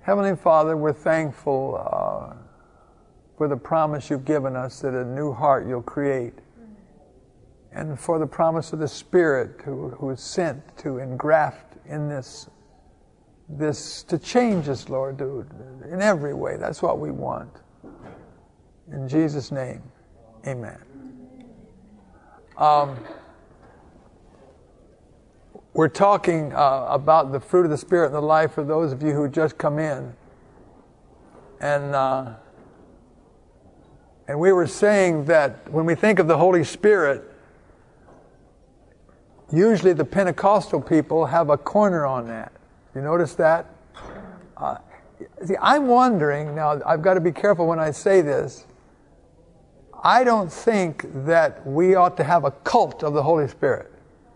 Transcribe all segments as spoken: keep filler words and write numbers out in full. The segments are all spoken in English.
Heavenly Father, we're thankful uh, for the promise you've given us that a new heart you'll create, and for the promise of the Spirit who, who is sent to engraft in this, this to change us, Lord, to, in every way. That's what we want. In Jesus' name, amen. Um, we're talking uh, about the fruit of the Spirit in the life of those of you who just come in. And uh, and we were saying that when we think of the Holy Spirit, usually the Pentecostal people have a corner on that. You notice that? Uh, see, I'm wondering, now I've got to be careful when I say this, I don't think that we ought to have a cult of the Holy Spirit.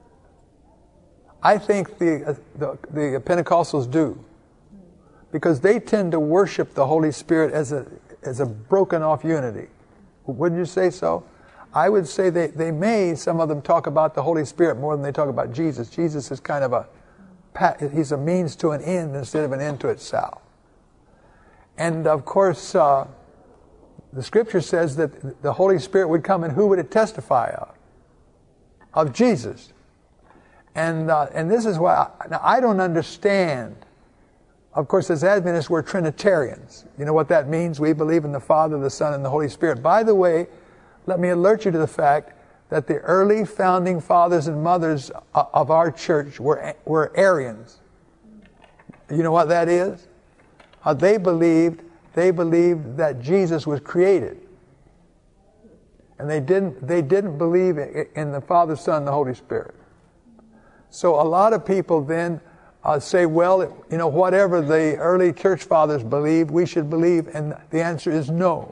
I think the, uh, the, the Pentecostals do, because they tend to worship the Holy Spirit as a, as a broken off unity. Wouldn't you say so? I would say they, they may, some of them talk about the Holy Spirit more than they talk about Jesus. Jesus is kind of a, he's a means to an end instead of an end to itself. And of course, uh, the Scripture says that the Holy Spirit would come, and who would it testify of? Of Jesus. And uh, and this is why I, now I don't understand. Of course, as Adventists, we're Trinitarians. You know what that means? We believe in the Father, the Son, and the Holy Spirit. By the way, let me alert you to the fact that the early founding fathers and mothers of our church were were Arians. You know what that is? Uh, they believed they believed that Jesus was created, and they didn't they didn't believe in the Father, Son, and the Holy Spirit. So a lot of people then uh, say, well, you know, whatever the early church fathers believed, we should believe, and the answer is no.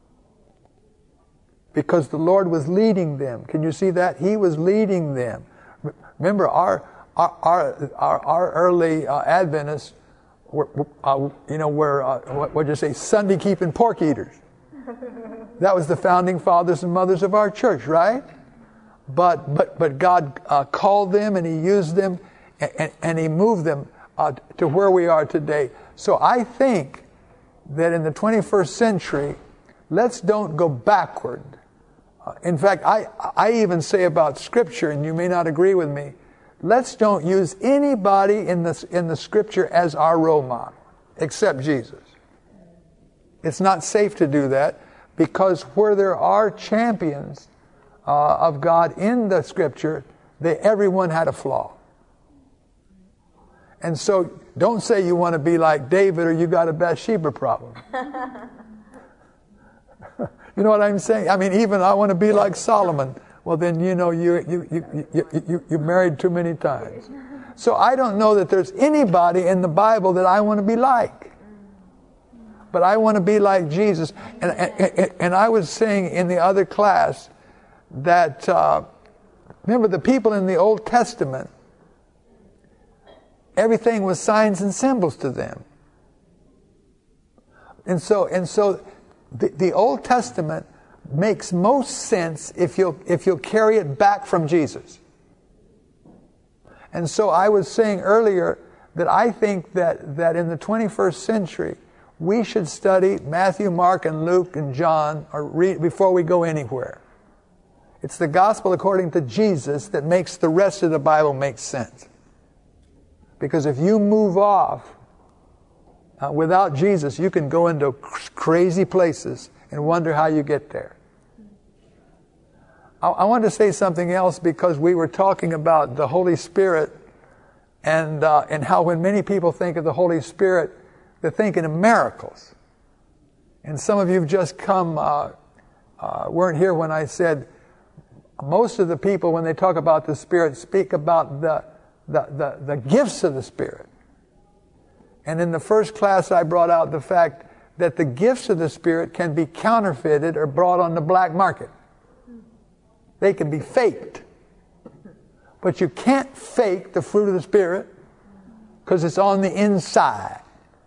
Because the Lord was leading them. Can you see that? He was leading them. Remember, our our our our, our early uh, Adventists were, uh, you know, were uh, what would you say, Sunday keeping pork eaters. That was the founding fathers and mothers of our church, right? But but but God uh, called them, and He used them, and, and He moved them uh, to where we are today. So I think that in the twenty-first century, let's don't go backward. Uh, in fact, I I even say about Scripture, and you may not agree with me, let's don't use anybody in the in the Scripture as our role model except Jesus. It's not safe to do that, because where there are champions Uh, of God in the Scripture, they, everyone had a flaw. And so don't say you want to be like David or you got a Bathsheba problem. You know what I'm saying? I mean, even I want to be like Solomon. Well, then you know you you you you you, you married too many times. So I don't know that there's anybody in the Bible that I want to be like. But I want to be like Jesus. And and, and I was saying in the other class that, uh, remember, the people in the Old Testament, everything was signs and symbols to them. And so, and so the, the Old Testament makes most sense if you'll, if you'll carry it back from Jesus. And so I was saying earlier that I think that, that in the twenty-first century, we should study Matthew, Mark, and Luke, and John or read before we go anywhere. It's the gospel according to Jesus that makes the rest of the Bible make sense. Because if you move off uh, without Jesus, you can go into crazy places and wonder how you get there. I, I want to say something else, because we were talking about the Holy Spirit and uh, and how when many people think of the Holy Spirit, they're thinking of miracles. And some of you have just come, uh, uh, weren't here when I said, most of the people, when they talk about the Spirit, speak about the, the, the, the gifts of the Spirit. And in the first class, I brought out the fact that the gifts of the Spirit can be counterfeited or brought on the black market. They can be faked. But you can't fake the fruit of the Spirit, because it's on the inside.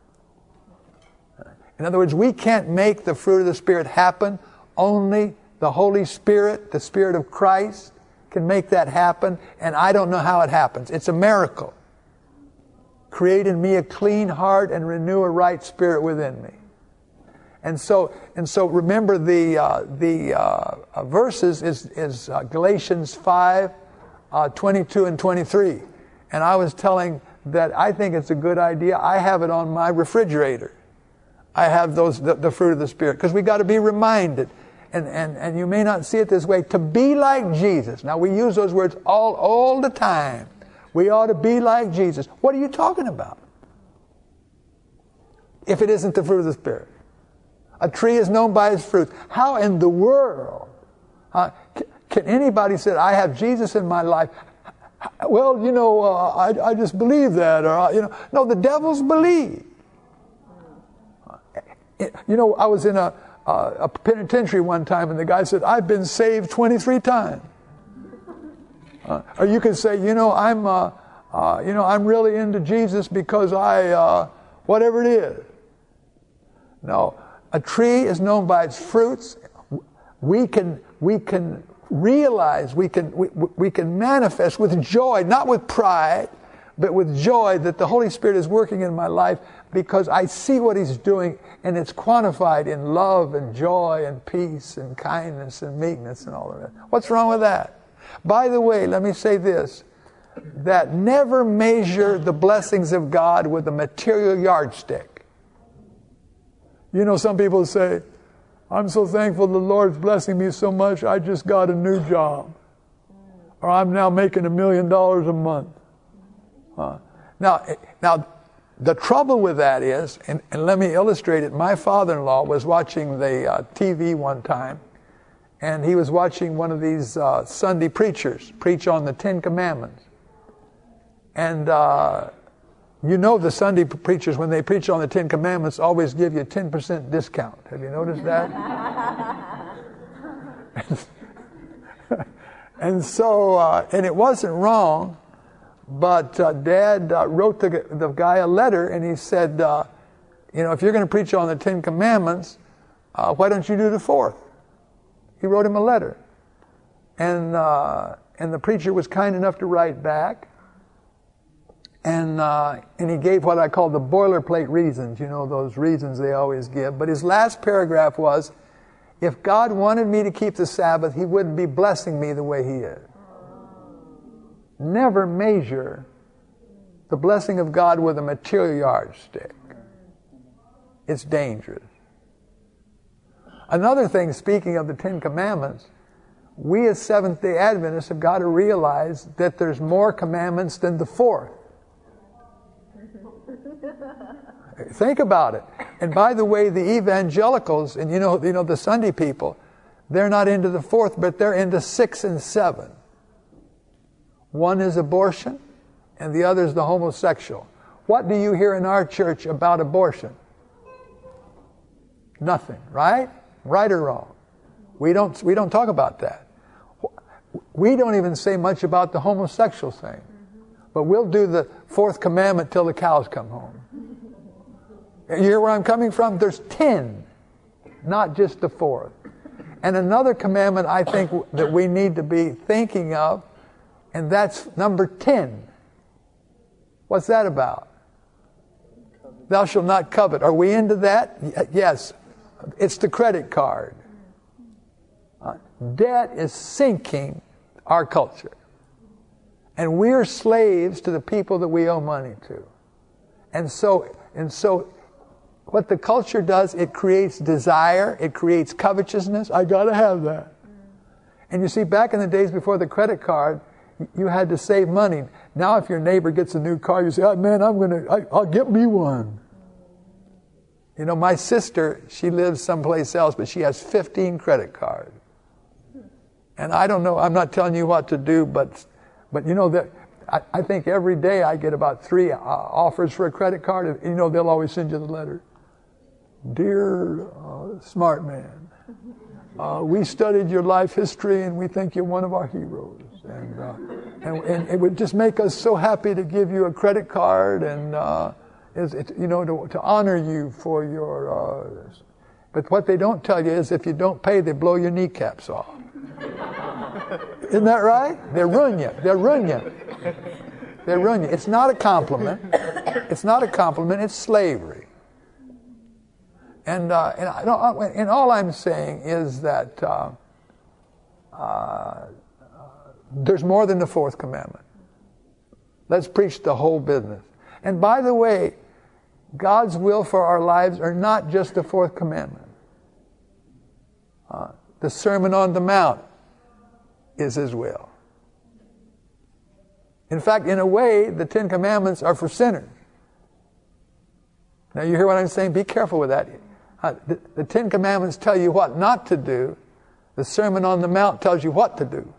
In other words, we can't make the fruit of the Spirit happen. Only the Holy Spirit, the Spirit of Christ, can make that happen, and I don't know how it happens. It's a miracle. Create in me a clean heart and renew a right spirit within me. And so, and so remember the uh, the uh, verses is is uh, Galatians five, uh, twenty-two and twenty-three. And I was telling that I think it's a good idea. I have it on my refrigerator. I have those the, the fruit of the Spirit, because we got to be reminded. And, and and you may not see it this way, to be like Jesus. Now we use those words all all the time. We ought to be like Jesus. What are you talking about? If it isn't the fruit of the Spirit. A tree is known by its fruit. How in the world uh, can anybody say, I have Jesus in my life? Well, you know, uh, I, I just believe that. Or, you know, no, the devils believe. You know, I was in a, uh, a penitentiary one time, and the guy said, I've been saved twenty-three times. Uh, or you could say, you know, I'm, uh, uh, you know, I'm really into Jesus because I, uh, whatever it is. No, a tree is known by its fruits. We can, we can realize, we can, we, we can manifest with joy, not with pride, but with joy that the Holy Spirit is working in my life, because I see what He's doing, and it's quantified in love and joy and peace and kindness and meekness and all of that. What's wrong with that? By the way, let me say this, that never measure the blessings of God with a material yardstick. You know, some people say, I'm so thankful the Lord's blessing me so much, I just got a new job. Or I'm now making a million dollars a month. Uh, now, now, the trouble with that is, and, and let me illustrate it, my father-in-law was watching the uh, T V one time, and he was watching one of these uh, Sunday preachers preach on the Ten Commandments. And uh, you know the Sunday preachers, when they preach on the Ten Commandments, always give you a ten percent discount. Have you noticed that? And so, uh, and it wasn't wrong, but uh, Dad uh, wrote the, the guy a letter, and he said, uh, you know, if you're going to preach on the Ten Commandments, uh, why don't you do the fourth? He wrote him a letter. And uh, and the preacher was kind enough to write back. And uh, and he gave what I call the boilerplate reasons, you know, those reasons they always give. But his last paragraph was, if God wanted me to keep the Sabbath, He wouldn't be blessing me the way He is. Never measure the blessing of God with a material yardstick. It's dangerous. Another thing, speaking of the Ten Commandments, we as Seventh-day Adventists have got to realize that there's more commandments than the fourth. Think about it. And by the way, the evangelicals, and you know, you know the Sunday people, they're not into the fourth, but they're into six and seven. One is abortion, and the other is the homosexual. What do you hear in our church about abortion? Nothing, right? Right or wrong? We don't, we don't talk about that. We don't even say much about the homosexual thing. But we'll do the fourth commandment till the cows come home. You hear where I'm coming from? There's ten, not just the fourth. And another commandment I think that we need to be thinking of, and that's number ten. What's that about? Thou shalt not covet. Are we into that? Yes. It's the credit card. Uh, debt is sinking our culture. And we're slaves to the people that we owe money to. And so, and so what the culture does, it creates desire, it creates covetousness. I gotta have that. And you see, back in the days before the credit card, you had to save money. Now if your neighbor gets a new car, you say, oh, man, I'm gonna, I, I'll get me one. You know, my sister, she lives someplace else, but she has fifteen credit cards. And I don't know, I'm not telling you what to do, but but you know, that I, I think every day I get about three uh, offers for a credit card. You know, they'll always send you the letter. Dear uh, smart man, uh, we studied your life history and we think you're one of our heroes. And, uh, and, and it would just make us so happy to give you a credit card and, uh, is it, you know, to, to honor you for your... Uh, but what they don't tell you is if you don't pay, they blow your kneecaps off. Isn't that right? They ruin you. They ruin you. They ruin you. It's not a compliment. It's not a compliment, it's slavery. And, uh, and, I don't, and all I'm saying is that uh, uh, there's more than the fourth commandment. Let's preach the whole business. And by the way, God's will for our lives are not just the fourth commandment. Uh, the Sermon on the Mount is His will. In fact, in a way, the Ten Commandments are for sinners. Now you hear what I'm saying? Be careful with that. Uh, the, the Ten Commandments tell you what not to do. The Sermon on the Mount tells you what to do.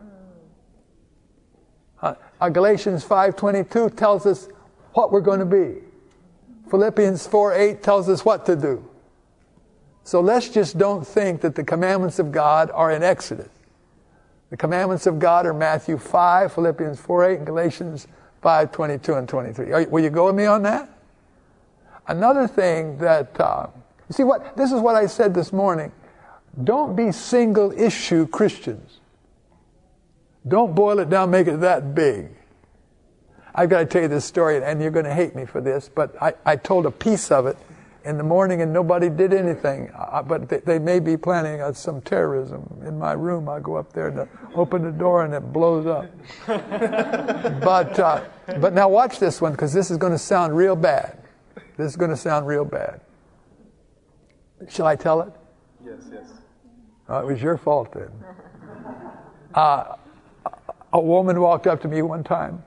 Uh, uh, Galatians five twenty-two tells us what we're going to be. Philippians four eight tells us what to do. So let's just don't think that the commandments of God are in Exodus. The commandments of God are Matthew five, Philippians four eight, and Galatians five twenty-two and twenty-three. Are, will you go with me on that? Another thing that, uh, you see what, this is what I said this morning. Don't be single issue Christians. Don't boil it down, make it that big. I've got to tell you this story, and you're going to hate me for this, but I, I told a piece of it in the morning and nobody did anything. Uh, but they, they may be planning uh, some terrorism. In my room, I go up there and uh, open the door and it blows up. but, uh, but now watch this one, because this is going to sound real bad. This is going to sound real bad. Shall I tell it? Yes, yes. Oh, it was your fault then. Uh, a woman walked up to me one time.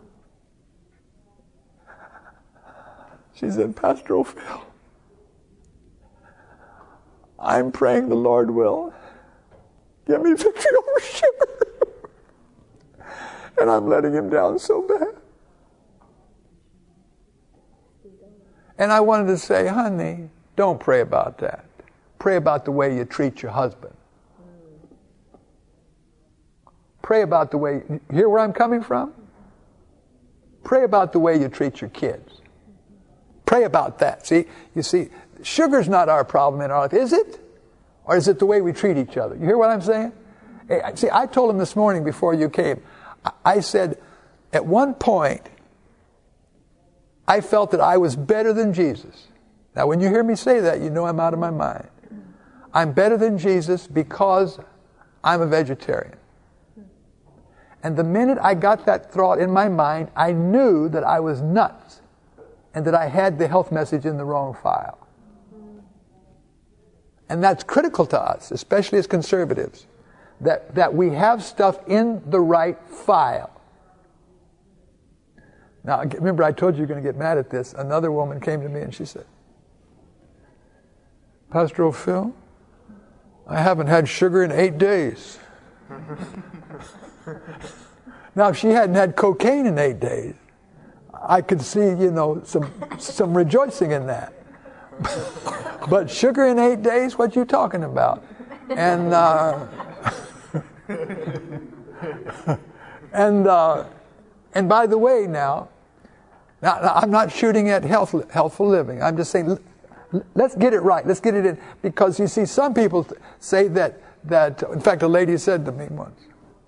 She said, Pastor Phil, I'm praying the Lord will give me victory over sugar. And I'm letting Him down so bad. And I wanted to say, honey, don't pray about that. Pray about the way you treat your husband. Pray about the way, you hear where I'm coming from? Pray about the way you treat your kids. Pray about that. See, you see, sugar's not our problem in our life, is it? Or is it the way we treat each other? You hear what I'm saying? Hey, see, I told him this morning before you came, I said, at one point, I felt that I was better than Jesus. Now, when you hear me say that, you know I'm out of my mind. I'm better than Jesus because I'm a vegetarian. And the minute I got that thought in my mind, I knew that I was nuts and that I had the health message in the wrong file. And that's critical to us, especially as conservatives, that, that we have stuff in the right file. Now, remember, I told you you're going to get mad at this. Another woman came to me and she said, Pastor O'Phil, I haven't had sugar in eight days. Now, if she hadn't had cocaine in eight days, I could see, you know, some some rejoicing in that. But sugar in eight days, what you talking about? And uh, and uh, and by the way, now, now, now, I'm not shooting at health, healthful living. I'm just saying, let's get it right. Let's get it in, because you see, some people say that that. In fact, a lady said to me once.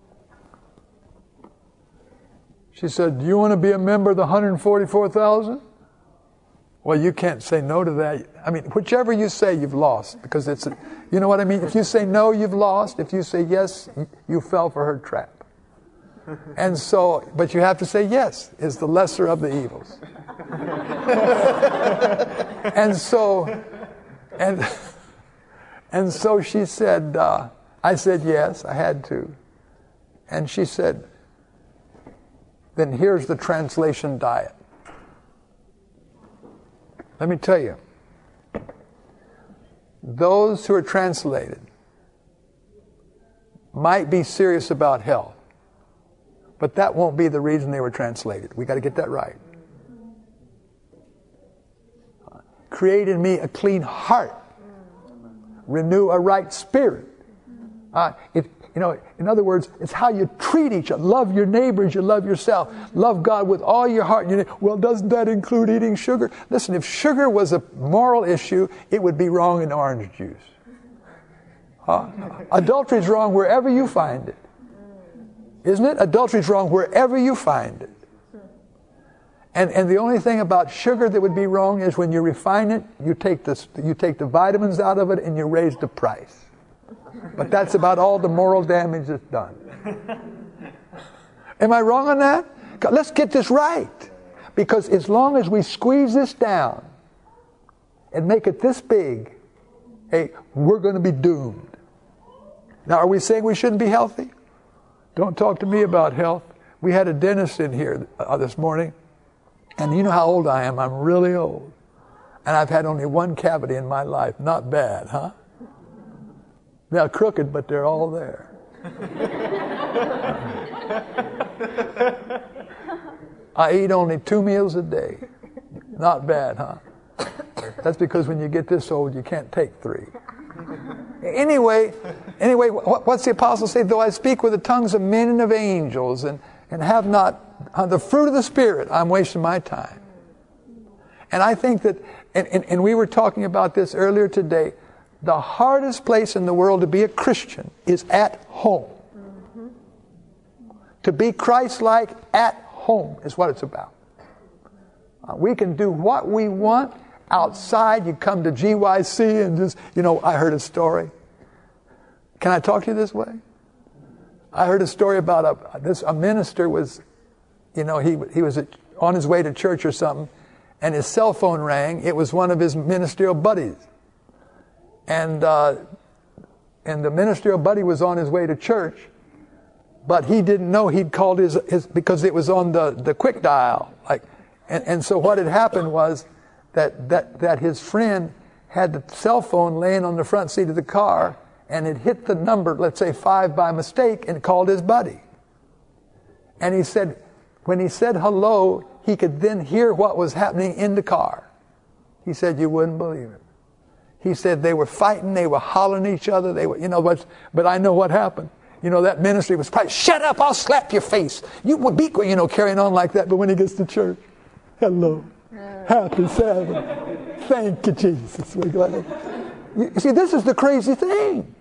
She said, do you want to be a member of the one hundred forty-four thousand? Well, you can't say no to that. I mean, whichever you say, you've lost. Because it's, a, you know what I mean? If you say no, you've lost. If you say yes, you fell for her trap. And so, but you have to say yes, is the lesser of the evils. and so, and, and so she said, uh, I said yes, I had to. And she said, then here's the translation diet. Let me tell you, those who are translated might be serious about health, but that won't be the reason they were translated. We got to get that right. Create in me a clean heart. Renew a right spirit. Uh, it, you know, in other words, it's how you treat each other. Love your neighbor as you love yourself. Love God with all your heart. You know, well, doesn't that include eating sugar? Listen, if sugar was a moral issue, it would be wrong in orange juice. Uh, adultery is wrong wherever you find it. Isn't it? Adultery is wrong wherever you find it. And and the only thing about sugar that would be wrong is when you refine it, you take the you take the vitamins out of it and you raise the price. But that's about all the moral damage that's done. Am I wrong on that? Let's get this right. Because as long as we squeeze this down and make it this big, hey, we're going to be doomed. Now, are we saying we shouldn't be healthy? Don't talk to me about health. We had a dentist in here uh, this morning, and you know how old I am. I'm really old. And I've had only one cavity in my life. Not bad, huh? They're crooked, but they're all there. I eat only two meals a day. Not bad, huh? That's because when you get this old, you can't take three. Anyway, anyway, what's the apostle say? Though I speak with the tongues of men and of angels and, and have not uh, the fruit of the Spirit, I'm wasting my time. And I think that, and, and, and we were talking about this earlier today, the hardest place in the world to be a Christian is at home. Mm-hmm. To be Christ-like at home is what it's about. Uh, we can do what we want outside. You come to G Y C and just, you know, I heard a story. Can I talk to you this way? I heard a story about a this a minister was, you know, he he was at, on his way to church or something, and his cell phone rang. It was one of his ministerial buddies, and uh, and the ministerial buddy was on his way to church, but he didn't know he'd called his his because it was on the the quick dial, like, and and so what had happened was that that that his friend had the cell phone laying on the front seat of the car, and it hit the number, let's say five by mistake, and called his buddy. And he said, when he said hello, he could then hear what was happening in the car. He said, you wouldn't believe it. He said they were fighting, they were hollering at each other, they were, you know, but, but I know what happened. You know, that ministry was probably, shut up, I'll slap your face. You would be, you know, carrying on like that, but when he gets to church, hello, happy Sabbath. Thank you, Jesus. We're glad. You see, this is the crazy thing.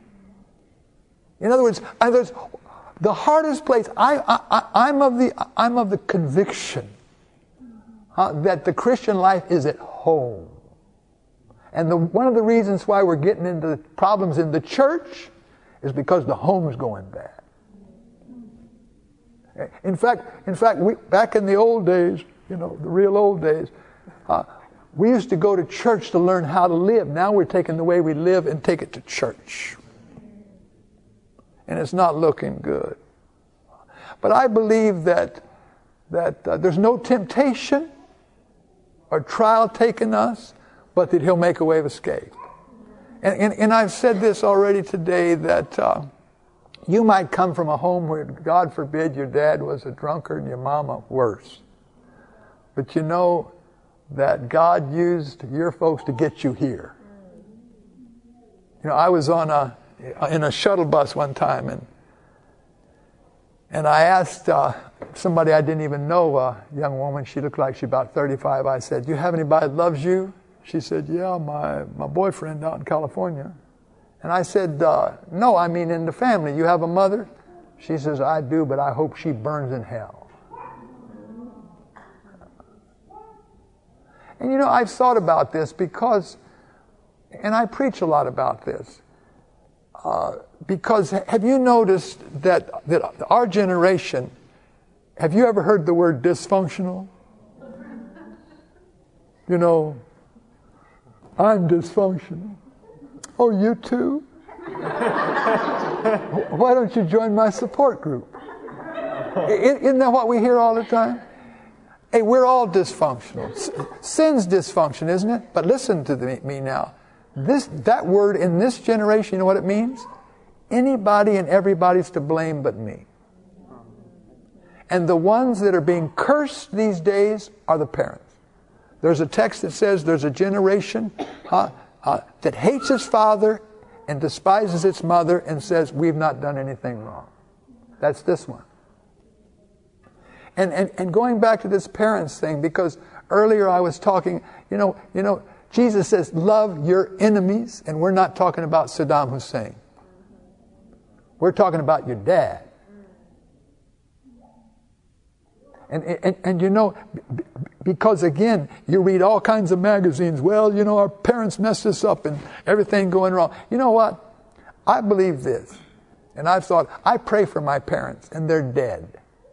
In other words, in other words the hardest place, I, I, I'm of the, I'm of the conviction uh, that the Christian life is at home. And the, one of the reasons why we're getting into problems in the church is because the home is going bad. In fact, in fact, we, back in the old days, you know, the real old days, uh, we used to go to church to learn how to live. Now we're taking the way we live and take it to church. And it's not looking good. But I believe that that uh, there's no temptation or trial taking us, but that He'll make a way of escape. And, and, and I've said this already today, that uh, you might come from a home where, God forbid, your dad was a drunkard and your mama worse. But you know that God used your folks to get you here. You know, I was on a in a shuttle bus one time, and and I asked uh, somebody I didn't even know, a young woman, she looked like she about thirty-five. I said, "Do you have anybody that loves you?" She said, "Yeah, my my boyfriend out in California." And I said, uh, "No, I mean in the family. You have a mother?" She says, "I do, but I hope she burns in hell." And you know, I've thought about this because, and I preach a lot about this, uh, because have you noticed that, that our generation, have you ever heard the word dysfunctional? You know, I'm dysfunctional. Oh, you too? Why don't you join my support group? Isn't that what we hear all the time? Hey, we're all dysfunctional. Sin's dysfunction, isn't it? But listen to me now. This, that word in this generation, you know what it means? Anybody and everybody's to blame but me. And the ones that are being cursed these days are the parents. There's a text that says there's a generation uh, uh, that hates its father and despises its mother and says, we've not done anything wrong. That's this one. And, and and going back to this parents thing, because earlier I was talking, you know, you know, Jesus says, love your enemies, and we're not talking about Saddam Hussein. We're talking about your dad. And and, and you know, Because again, you read all kinds of magazines. Well, you know, our parents messed us up and everything going wrong. You know what? I believe this. And I've thought, I pray for my parents and they're dead.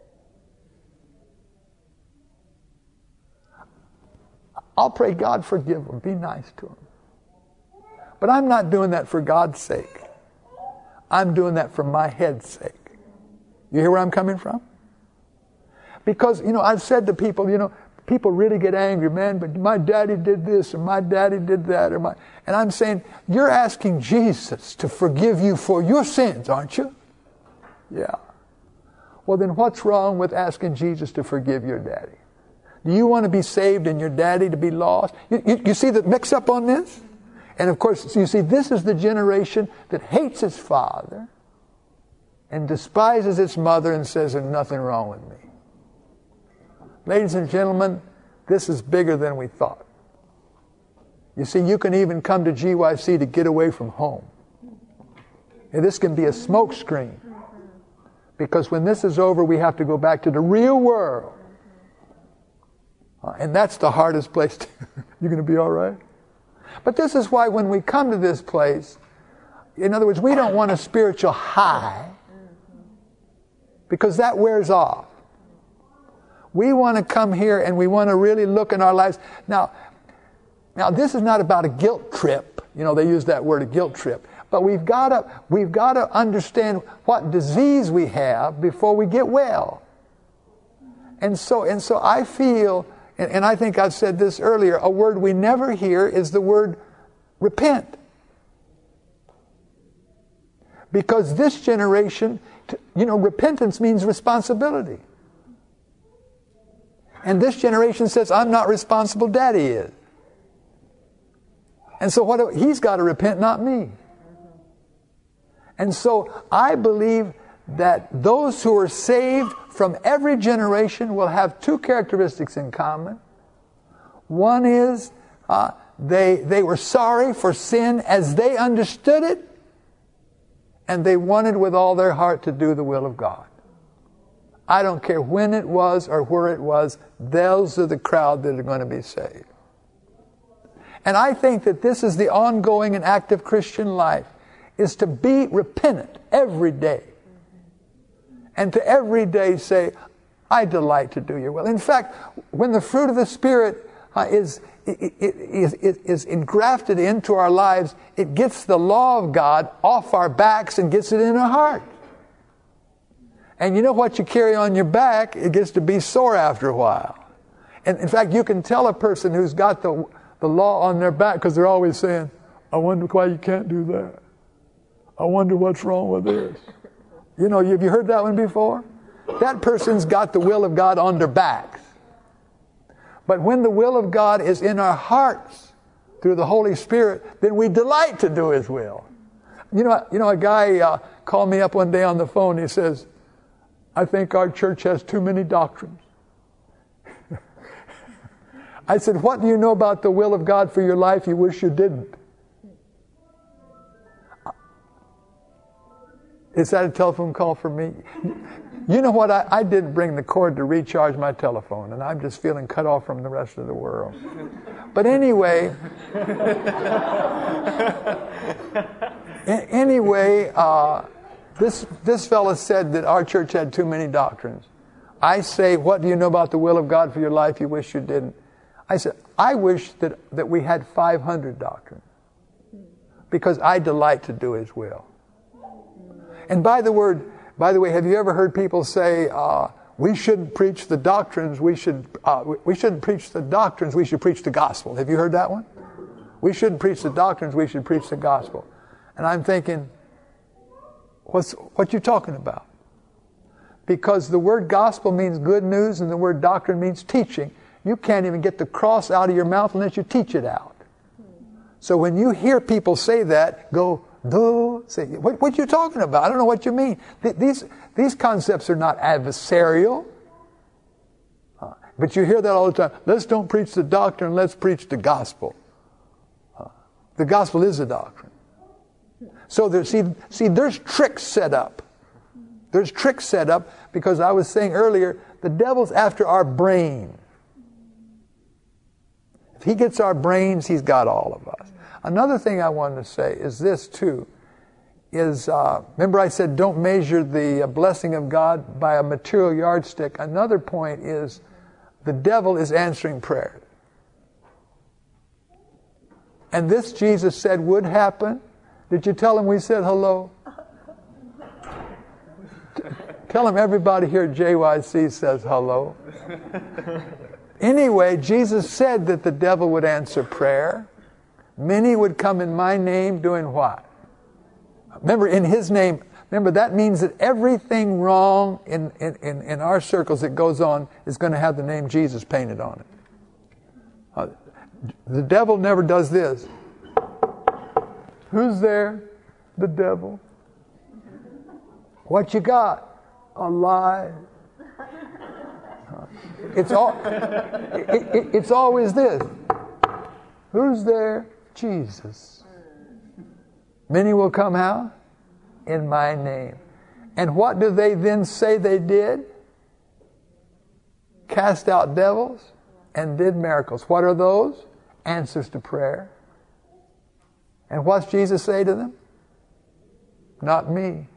I'll pray God forgive them. Be nice to them. But I'm not doing that for God's sake. I'm doing that for my head's sake. You hear where I'm coming from? Because, you know, I've said to people, you know, people really get angry, man, but my daddy did this or my daddy did that. or my, And I'm saying, you're asking Jesus to forgive you for your sins, aren't you? Yeah. Well, then what's wrong with asking Jesus to forgive your daddy? Do you want to be saved and your daddy to be lost? You, you, you see the mix-up on this? And of course, you see, this is the generation that hates its father and despises its mother and says, there's nothing wrong with me. Ladies and gentlemen, this is bigger than we thought. You see, you can even come to G Y C to get away from home. And this can be a smoke screen. Because when this is over, we have to go back to the real world. Uh, and that's the hardest place. To You're going to be all right? But this is why when we come to this place, in other words, we don't want a spiritual high, because that wears off. We want to come here and we want to really look in our lives. Now, now this is not about a guilt trip. You know, they use that word, a guilt trip. But we've got to, we've got to understand what disease we have before we get well. And so, and so I feel, and, and I think I've said this earlier, a word we never hear is the word repent. Because this generation, you know, repentance means responsibility. And this generation says, I'm not responsible, Daddy is. And so what? He's got to repent, not me. And so I believe that those who are saved from every generation will have two characteristics in common. One is uh, they, they were sorry for sin as they understood it, and they wanted with all their heart to do the will of God. I don't care when it was or where it was, those are the crowd that are going to be saved. And I think that this is the ongoing and active Christian life, is to be repentant every day. And to every day say, I delight to do your will. In fact, when the fruit of the Spirit uh, is, is, is, is engrafted into our lives, it gets the law of God off our backs and gets it in our heart. And you know what you carry on your back, it gets to be sore after a while. And in fact, you can tell a person who's got the, the law on their back because they're always saying, I wonder why you can't do that. I wonder what's wrong with this. You know, have you heard that one before? That person's got the will of God on their backs. But when the will of God is in our hearts through the Holy Spirit, then we delight to do His will. You know, you know, a guy uh, called me up one day on the phone. He says, I think our church has too many doctrines. I said, what do you know about the will of God for your life you wish you didn't? Is that a telephone call for me? You know what? I, I didn't bring the cord to recharge my telephone, and I'm just feeling cut off from the rest of the world. But anyway, anyway, uh, This this fellow said that our church had too many doctrines. I say, what do you know about the will of God for your life you wish you didn't? I said, I wish that, that we had five hundred doctrines. Because I delight to do His will. And by the word, by the way, have you ever heard people say, uh, we shouldn't preach the doctrines, we should uh, we shouldn't preach the doctrines, we should preach the gospel. Have you heard that one? We shouldn't preach the doctrines, we should preach the gospel. And I'm thinking, What's, what you talking about? Because the word gospel means good news and the word doctrine means teaching. You can't even get the cross out of your mouth unless you teach it out. So when you hear people say that, go, duh, say, what, what you talking about? I don't know what you mean. Th- these, these concepts are not adversarial. Uh, but you hear that all the time. Let's don't preach the doctrine, let's preach the gospel. Uh, the gospel is a doctrine. So there, see, see, there's tricks set up. There's tricks set up because I was saying earlier, the devil's after our brain. He gets our brains, He's got all of us. Another thing I wanted to say is this too, is, uh, remember I said don't measure the blessing of God by a material yardstick. Another point is the devil is answering prayer. And this Jesus said would happen. Did you tell him we said hello? Tell him everybody here at J Y C says hello. Anyway, Jesus said that the devil would answer prayer. Many would come in my name doing what? Remember, in his name, remember that means that everything wrong in, in, in, in our circles that goes on is going to have the name Jesus painted on it. Uh, the devil never does this. Who's there? The devil. What you got? A lie. It's all. It, it, it's always this. Who's there? Jesus. Many will come how? In my name. And what do they then say they did? Cast out devils and did miracles. What are those? Answers to prayer. And what's Jesus say to them? Not me.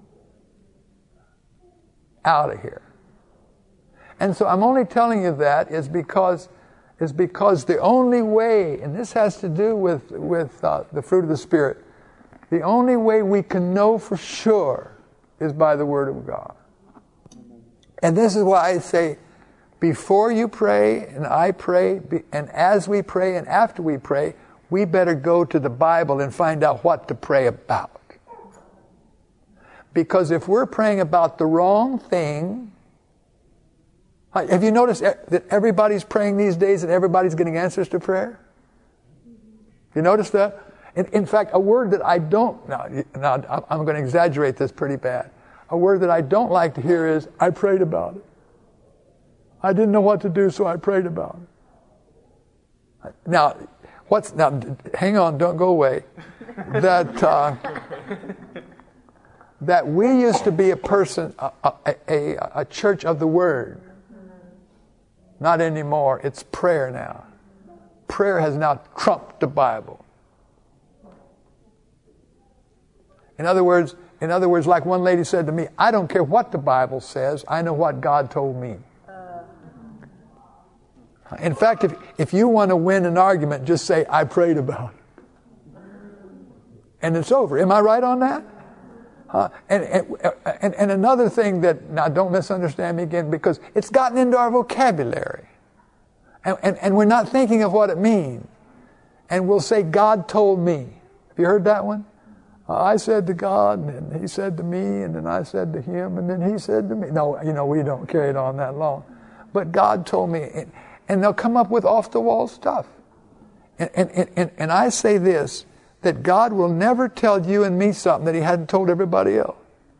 Out of here. And so I'm only telling you that is because is because the only way, and this has to do with, with uh, the fruit of the Spirit, the only way we can know for sure is by the Word of God. And this is why I say, before you pray, and I pray, and as we pray, and after we pray, we better go to the Bible and find out what to pray about. Because if we're praying about the wrong thing, have you noticed that everybody's praying these days and everybody's getting answers to prayer? You notice that? In, in fact, a word that I don't, now, now I'm going to exaggerate this pretty bad. A word that I don't like to hear is, I prayed about it. I didn't know what to do, so I prayed about it. Now, what's, now, hang on, don't go away. That, uh, that we used to be a person, a, a, a, a church of the Word. Not anymore. It's prayer now. Prayer has now trumped the Bible. In other words, in other words, like one lady said to me, I don't care what the Bible says, I know what God told me. In fact, if, if you want to win an argument, just say, I prayed about it. And it's over. Am I right on that? Uh, and, and, and another thing that, now don't misunderstand me again, because it's gotten into our vocabulary. And, and, and we're not thinking of what it means. And we'll say, God told me. Have you heard that one? Uh, I said to God, and then he said to me, and then I said to him, and then he said to me. No, you know, we don't carry it on that long. But God told me. And, and they'll come up with off-the-wall stuff. And, and, and, and I say this, that God will never tell you and me something that he hadn't told everybody else.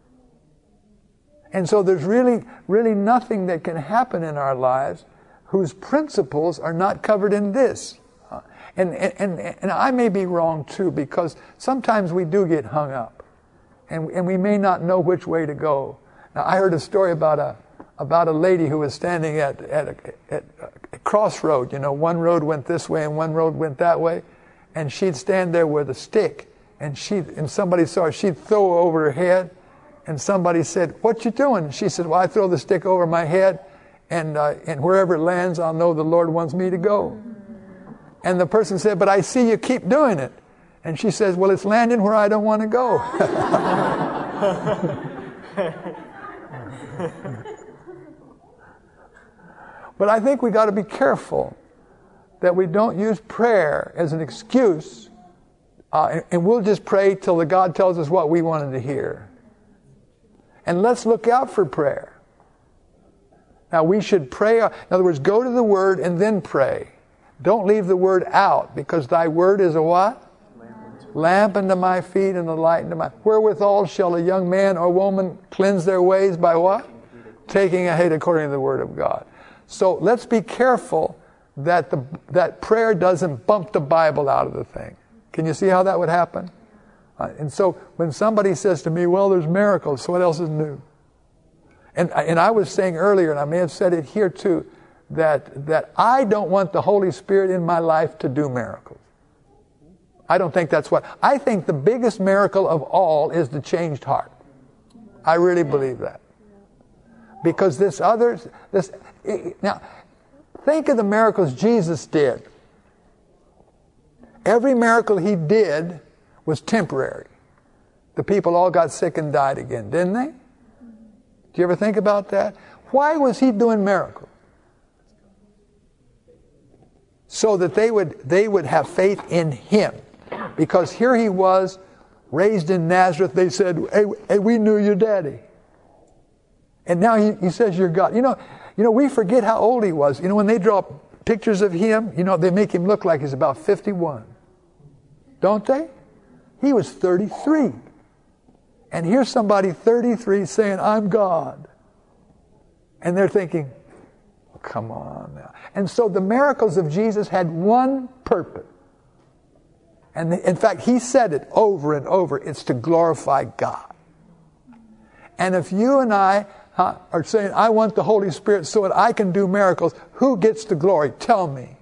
And so there's really, really nothing that can happen in our lives whose principles are not covered in this. And, and, and I may be wrong too, because sometimes we do get hung up. And, and we may not know which way to go. Now, I heard a story about a, about a lady who was standing at, at, a, at a crossroad. You know, one road went this way and one road went that way. And she'd stand there with a stick, and she and somebody saw her, she'd throw over her head, and somebody said, "What you doing?" She said, "Well, I throw the stick over my head, and uh, and wherever it lands, I'll know the Lord wants me to go." And the person said, "But I see you keep doing it." And she says, "Well, it's landing where I don't want to go." But I think we got to be careful that we don't use prayer as an excuse, uh, and, and we'll just pray till the God tells us what we wanted to hear. And let's look out for prayer. Now, we should pray. In other words, go to the Word and then pray. Don't leave the Word out, because thy Word is a what? Lamp, Lamp unto my feet and a light unto my... Wherewithal shall a young man or woman cleanse their ways by what? Taking a heed according to the Word of God. So let's be careful that the that prayer doesn't bump the Bible out of the thing. Can you see how that would happen? Uh, and so when somebody says to me, well, there's miracles, so what else is new? And, and I was saying earlier, and I may have said it here too, that, that I don't want the Holy Spirit in my life to do miracles. I don't think that's what... I think the biggest miracle of all is the changed heart. I really believe that. Because this other... this now, think of the miracles Jesus did. Every miracle he did was temporary. The people all got sick and died again, didn't they? Do you ever think about that? Why was he doing miracles? So that they would they would have faith in him. Because here he was, raised in Nazareth. They said, hey, hey we knew your daddy. And now he, he says you're God. You know, you know, we forget how old he was. You know, when they draw pictures of him, you know, they make him look like he's about fifty-one. Don't they? He was thirty-three. And here's somebody thirty-three saying, I'm God. And they're thinking, come on now. And so the miracles of Jesus had one purpose. And the, in fact, he said it over and over. It's to glorify God. And if you and I huh, are saying, I want the Holy Spirit so that I can do miracles, who gets the glory? Tell me.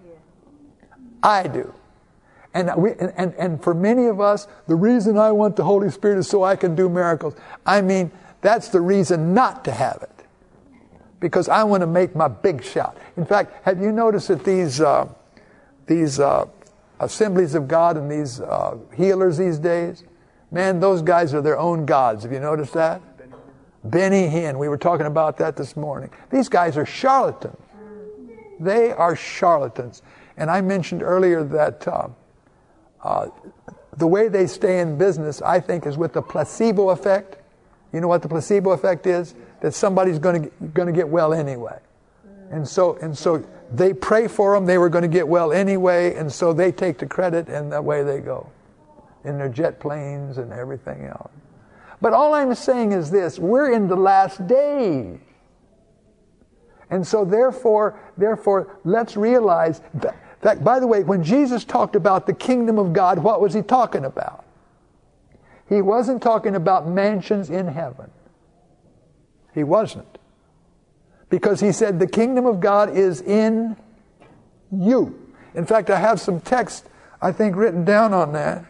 I do. And, we, and, and, and for many of us, the reason I want the Holy Spirit is so I can do miracles. I mean, that's the reason not to have it. Because I want to make my big shout. In fact, have you noticed that these uh, these uh, assemblies of God and these uh, healers these days, man, those guys are their own gods. Have you noticed that? Benny Hinn, we were talking about that this morning. These guys are charlatans. They are charlatans. And I mentioned earlier that uh, uh, the way they stay in business, I think, is with the placebo effect. You know what the placebo effect is? That somebody's going to going to get well anyway. And so and so they pray for them, they were going to get well anyway, and so they take the credit and away they go. In their jet planes and everything else. But all I'm saying is this, we're in the last days. And so therefore, therefore, let's realize that, that, by the way, when Jesus talked about the kingdom of God, what was he talking about? He wasn't talking about mansions in heaven. He wasn't. Because he said the kingdom of God is in you. In fact, I have some text, I think, written down on that.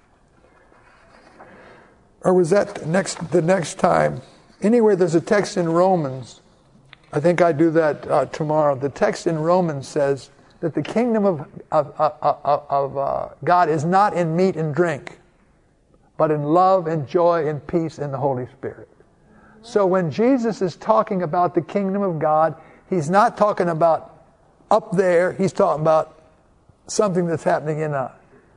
Or was that next the next time? Anyway, there's a text in Romans. I think I do that uh, tomorrow. The text in Romans says that the kingdom of, of, of, of uh, God is not in meat and drink, but in love and joy and peace in the Holy Spirit. So when Jesus is talking about the kingdom of God, he's not talking about up there. He's talking about something that's happening in us.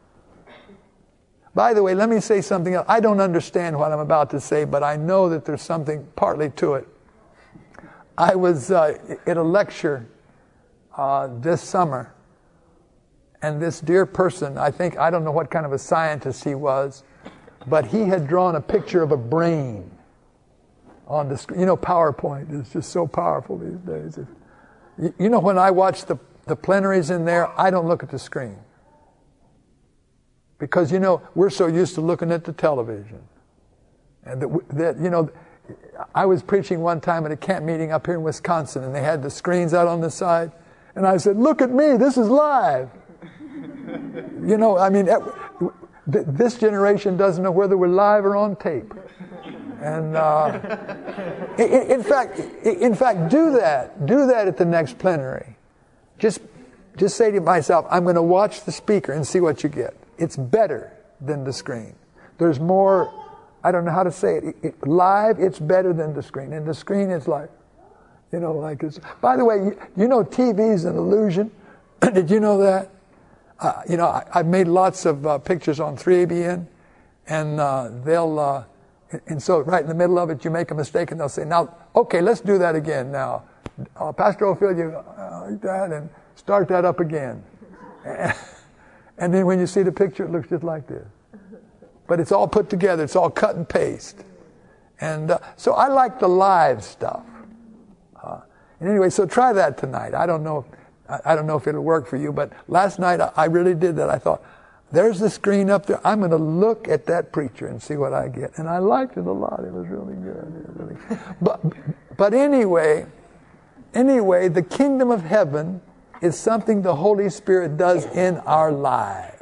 By the way, let me say something else. I don't understand what I'm about to say, but I know that there's something partly to it. I was uh, at a lecture uh, this summer, and this dear person, I think, I don't know what kind of a scientist he was, but he had drawn a picture of a brain on the screen. You know, PowerPoint is just so powerful these days. You, you know, when I watch the, the plenaries in there, I don't look at the screen. Because, you know, we're so used to looking at the television. And that, that, you know, I was preaching one time at a camp meeting up here in Wisconsin, and they had the screens out on the side. And I said, look at me, this is live. You know, I mean, this generation doesn't know whether we're live or on tape. And uh, in, in fact, in fact, do that. Do that at the next plenary. Just, just say to myself, I'm going to watch the speaker and see what you get. It's better than the screen. There's more, I don't know how to say it. It, it. Live, it's better than the screen. And the screen is like, you know, like it's... By the way, you, you know T V is an illusion. Did you know that? Uh, you know, I, I've made lots of uh, pictures on three A B N, and uh, they'll... Uh, and so right in the middle of it, you make a mistake, and they'll say, now, okay, let's do that again now. Uh, Pastor Ophelia, uh, like that, and start that up again. And then when you see the picture, it looks just like this. But it's all put together. It's all cut and paste. And uh, so I like the live stuff. Uh, and anyway, so try that tonight. I don't know if, I don't know if it'll work for you, but last night I, I really did that. I thought, there's the screen up there. I'm going to look at that preacher and see what I get. And I liked it a lot. It was really good. It was really good. But, but anyway, anyway, the kingdom of heaven is something the Holy Spirit does in our lives.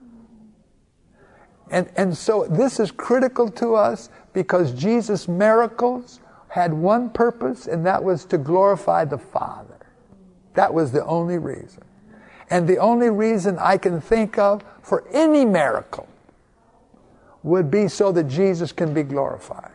And, and so this is critical to us because Jesus' miracles had one purpose, and that was to glorify the Father. That was the only reason. And the only reason I can think of for any miracle would be so that Jesus can be glorified.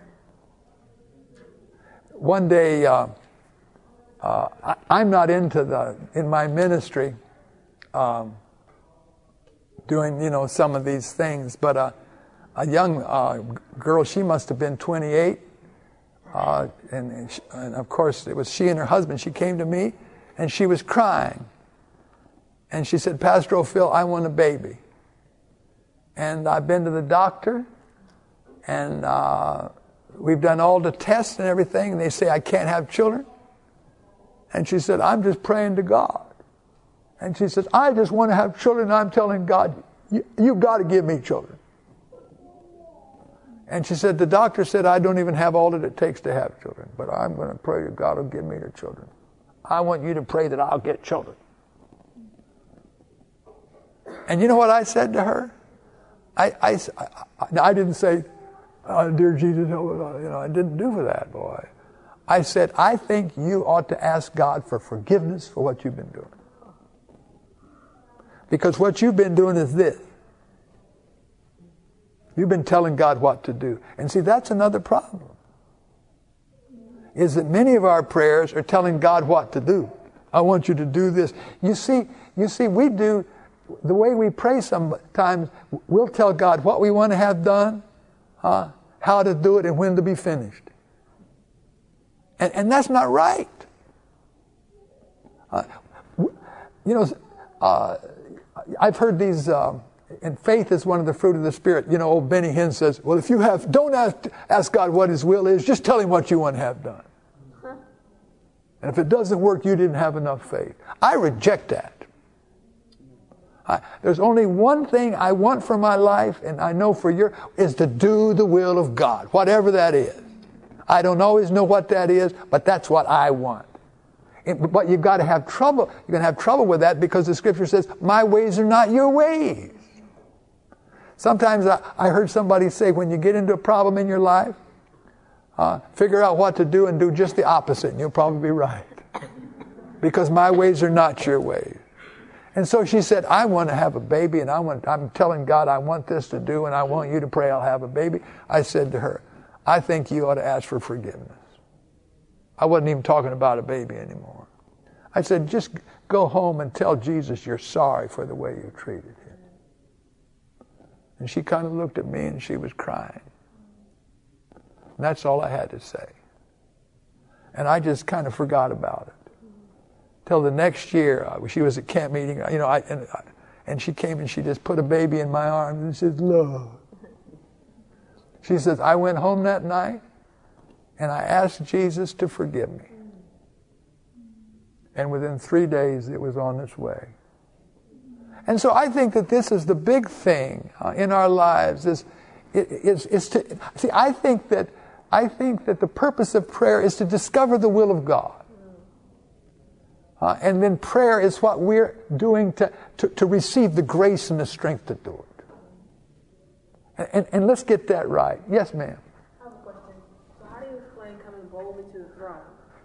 One day, uh, uh, I, I'm not into the, in my ministry, um, doing, you know, some of these things, but uh, a young uh, girl, she must have been twenty-eight, uh, and, and of course it was she and her husband. She came to me, and she was crying. And she said, Pastor O'Phil, I want a baby. And I've been to the doctor, and uh, we've done all the tests and everything, and they say I can't have children. And she said, I'm just praying to God. And she says, I just want to have children, and I'm telling God, you, you got to give me children. And she said, the doctor said I don't even have all that it takes to have children, but I'm going to pray that God will give me the children. I want you to pray that I'll get children. And you know what I said to her? I, I, I, I didn't say, oh, dear Jesus, you know, I didn't do that, boy. I said, I think you ought to ask God for forgiveness for what you've been doing. Because what you've been doing is this. You've been telling God what to do. And see, that's another problem. Is that many of our prayers are telling God what to do. I want you to do this. You see, you see, we do, the way we pray sometimes, we'll tell God what we want to have done, huh, how to do it, and when to be finished. And, and that's not right. Uh, you know, uh, I've heard these, um, and faith is one of the fruit of the Spirit. You know, old Benny Hinn says, well, if you have, don't ask, ask God what His will is, just tell Him what you want to have done. And if it doesn't work, you didn't have enough faith. I reject that. I, there's only one thing I want for my life, and I know for your, is to do the will of God, whatever that is. I don't always know what that is, but that's what I want. It, but you've got to have trouble. You're going to have trouble with that because the Scripture says, my ways are not your ways. Sometimes I, I heard somebody say, when you get into a problem in your life, uh, figure out what to do and do just the opposite, and you'll probably be right. Because my ways are not your ways. And so she said, I want to have a baby, and I want, I'm telling God I want this to do, and I want you to pray I'll have a baby. I said to her, I think you ought to ask for forgiveness. I wasn't even talking about a baby anymore. I said, just go home and tell Jesus you're sorry for the way you treated him. And she kind of looked at me and she was crying. And that's all I had to say. And I just kind of forgot about it. Till the next year, uh, she was at camp meeting, you know, I, and, uh, and she came and she just put a baby in my arms and says, love. She says, I went home that night and I asked Jesus to forgive me. And within three days, it was on its way. And so I think that this is the big thing uh, in our lives is, is, is to, see, I think that, I think that the purpose of prayer is to discover the will of God. Uh, and then prayer is what we're doing to, to, to receive the grace and the strength to do it. And, and, and let's get that right. Yes, ma'am. I have a question. So how do you explain coming boldly to the throne?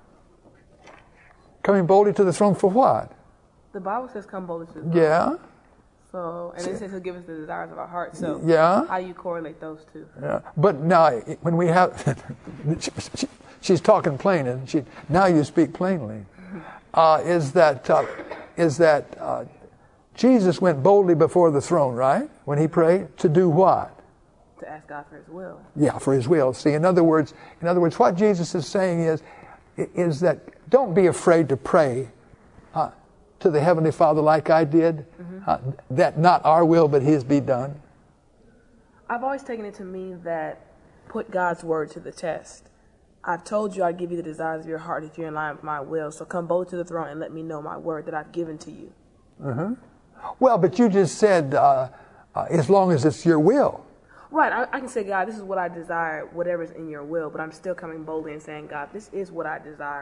Coming boldly to the throne for what? The Bible says come boldly to the throne. Yeah. So, and it says He'll give us the desires of our heart. So, yeah. How do you correlate those two? Yeah. But now, when we have, she, she's talking plain, and she now you speak plainly. Uh, is that uh, is that uh, Jesus went boldly before the throne, right? When He prayed to do what? To ask God for His will. Yeah, for His will. See, in other words, in other words, what Jesus is saying is, is that don't be afraid to pray uh, to the Heavenly Father like I did. Mm-hmm. Uh, that not our will but His be done. I've always taken it to mean that put God's word to the test. I've told you I'd give you the desires of your heart if you're in line with my will. So come boldly to the throne and let me know my word that I've given to you. Mm-hmm. Well, but you just said uh, uh, as long as it's your will. Right. I, I can say, God, this is what I desire, whatever's in your will. But I'm still coming boldly and saying, God, this is what I desire.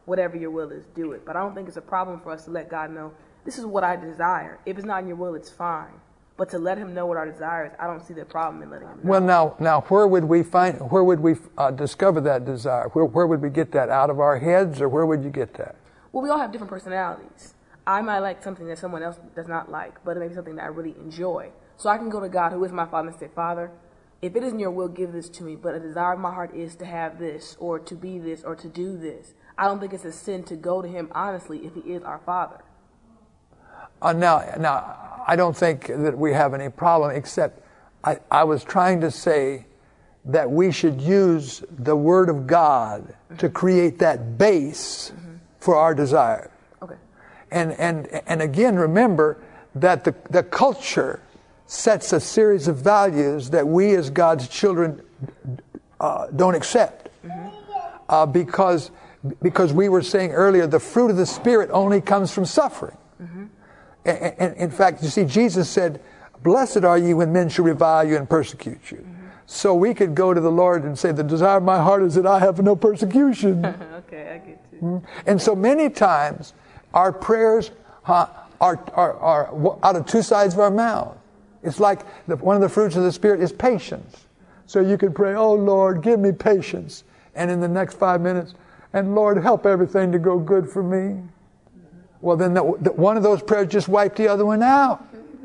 whatever your will is, do it. But I don't think it's a problem for us to let God know, this is what I desire. If it's not in your will, it's fine. But to let him know what our desire is, I don't see the problem in letting him know. Well, now, now, where would we find? Where would we uh, discover that desire? Where, where would we get that? Out of our heads, or where would you get that? Well, we all have different personalities. I might like something that someone else does not like, but it may be something that I really enjoy. So I can go to God, who is my Father, and say, Father, if it is in your will, give this to me. But a desire of my heart is to have this, or to be this, or to do this. I don't think it's a sin to go to him honestly if he is our Father. Uh, now, now, I don't think that we have any problem, except I, I was trying to say that we should use the Word of God mm-hmm. to create that base mm-hmm. for our desires. Okay. And and and again, remember that the the culture sets a series of values that we as God's children uh, don't accept, mm-hmm. uh, because because we were saying earlier, the fruit of the Spirit only comes from suffering. Mm-hmm. And, and in fact, you see, Jesus said, "Blessed are you when men shall revile you and persecute you." Mm-hmm. So we could go to the Lord and say, "The desire of my heart is that I have no persecution." Okay, I get you. Mm-hmm. And so many times, our prayers uh, are, are are out of two sides of our mouth. It's like the, one of the fruits of the Spirit is patience. So you could pray, "Oh Lord, give me patience," and in the next five minutes, "And Lord, help everything to go good for me." Well, then the, the, one of those prayers just wiped the other one out.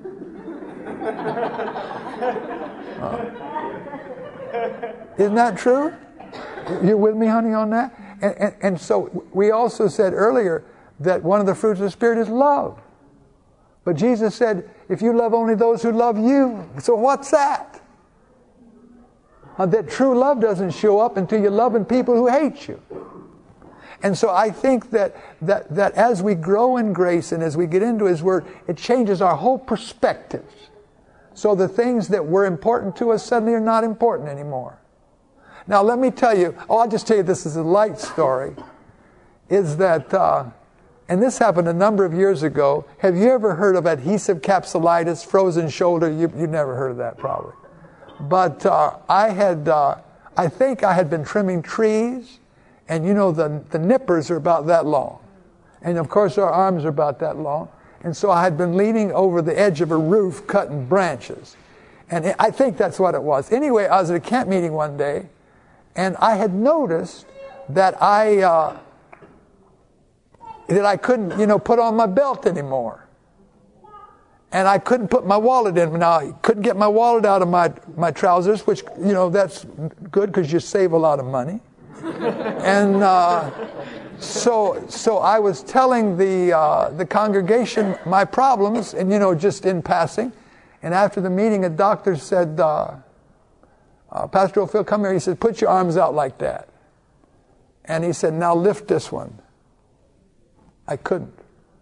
uh, isn't that true? You with me, honey, on that? And, and, and so we also said earlier that one of the fruits of the Spirit is love. But Jesus said, if you love only those who love you, so what's that? Uh, that true love doesn't show up until you're loving people who hate you. And so I think that, that, that as we grow in grace and as we get into His Word, it changes our whole perspective. So the things that were important to us suddenly are not important anymore. Now let me tell you, oh, I'll just tell you this is a light story, is that, uh, and this happened a number of years ago. Have you ever heard of adhesive capsulitis, frozen shoulder? You, you've never heard of that probably. But uh, I had, uh, I think I had been trimming trees, and you know the, the nippers are about that long. And of course our arms are about that long. And so I had been leaning over the edge of a roof cutting branches. And I think that's what it was. Anyway, I was at a camp meeting one day, and I had noticed that I... Uh, that I couldn't, you know, put on my belt anymore. And I couldn't put my wallet in. Now, I couldn't get my wallet out of my, my trousers, which, you know, that's good because you save a lot of money. And uh, so so I was telling the uh, the congregation my problems, and, you know, just in passing. And after the meeting, a doctor said, uh, uh, Pastor O'Phil, come here. He said, put your arms out like that. And he said, now lift this one. I couldn't.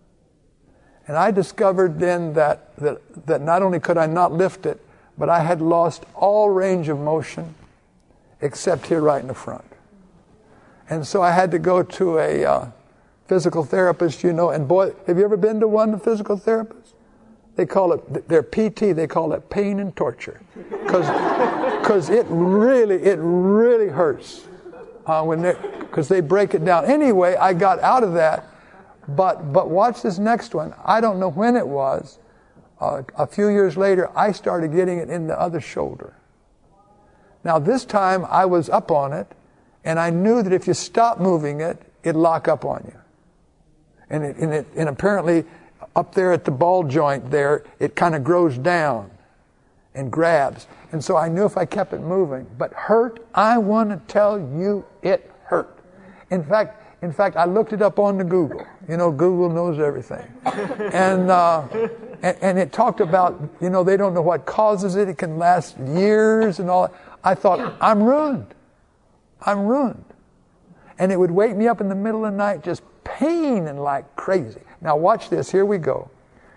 And I discovered then that, that, that not only could I not lift it, but I had lost all range of motion except here right in the front. And so I had to go to a uh, physical therapist, you know, and boy, have you ever been to one, a physical therapist? They call it, their P T, they call it pain and torture. Because because it really, it really hurts uh, when they, because they break it down. Anyway, I got out of that. But but watch this next one. I don't know when it was. Uh, a few years later, I started getting it in the other shoulder. Now this time I was up on it, and I knew that if you stop moving it, it'd lock up on you. And it, and, it, and apparently up there at the ball joint there, it kind of grows down and grabs. And so I knew if I kept it moving. But hurt, I want to tell you, it hurt. In fact, In fact, I looked it up on the Google. You know, Google knows everything. And, uh, and and it talked about, you know, they don't know what causes it. It can last years and all. I thought, I'm ruined. I'm ruined. And it would wake me up in the middle of the night, just paining like crazy. Now watch this. Here we go.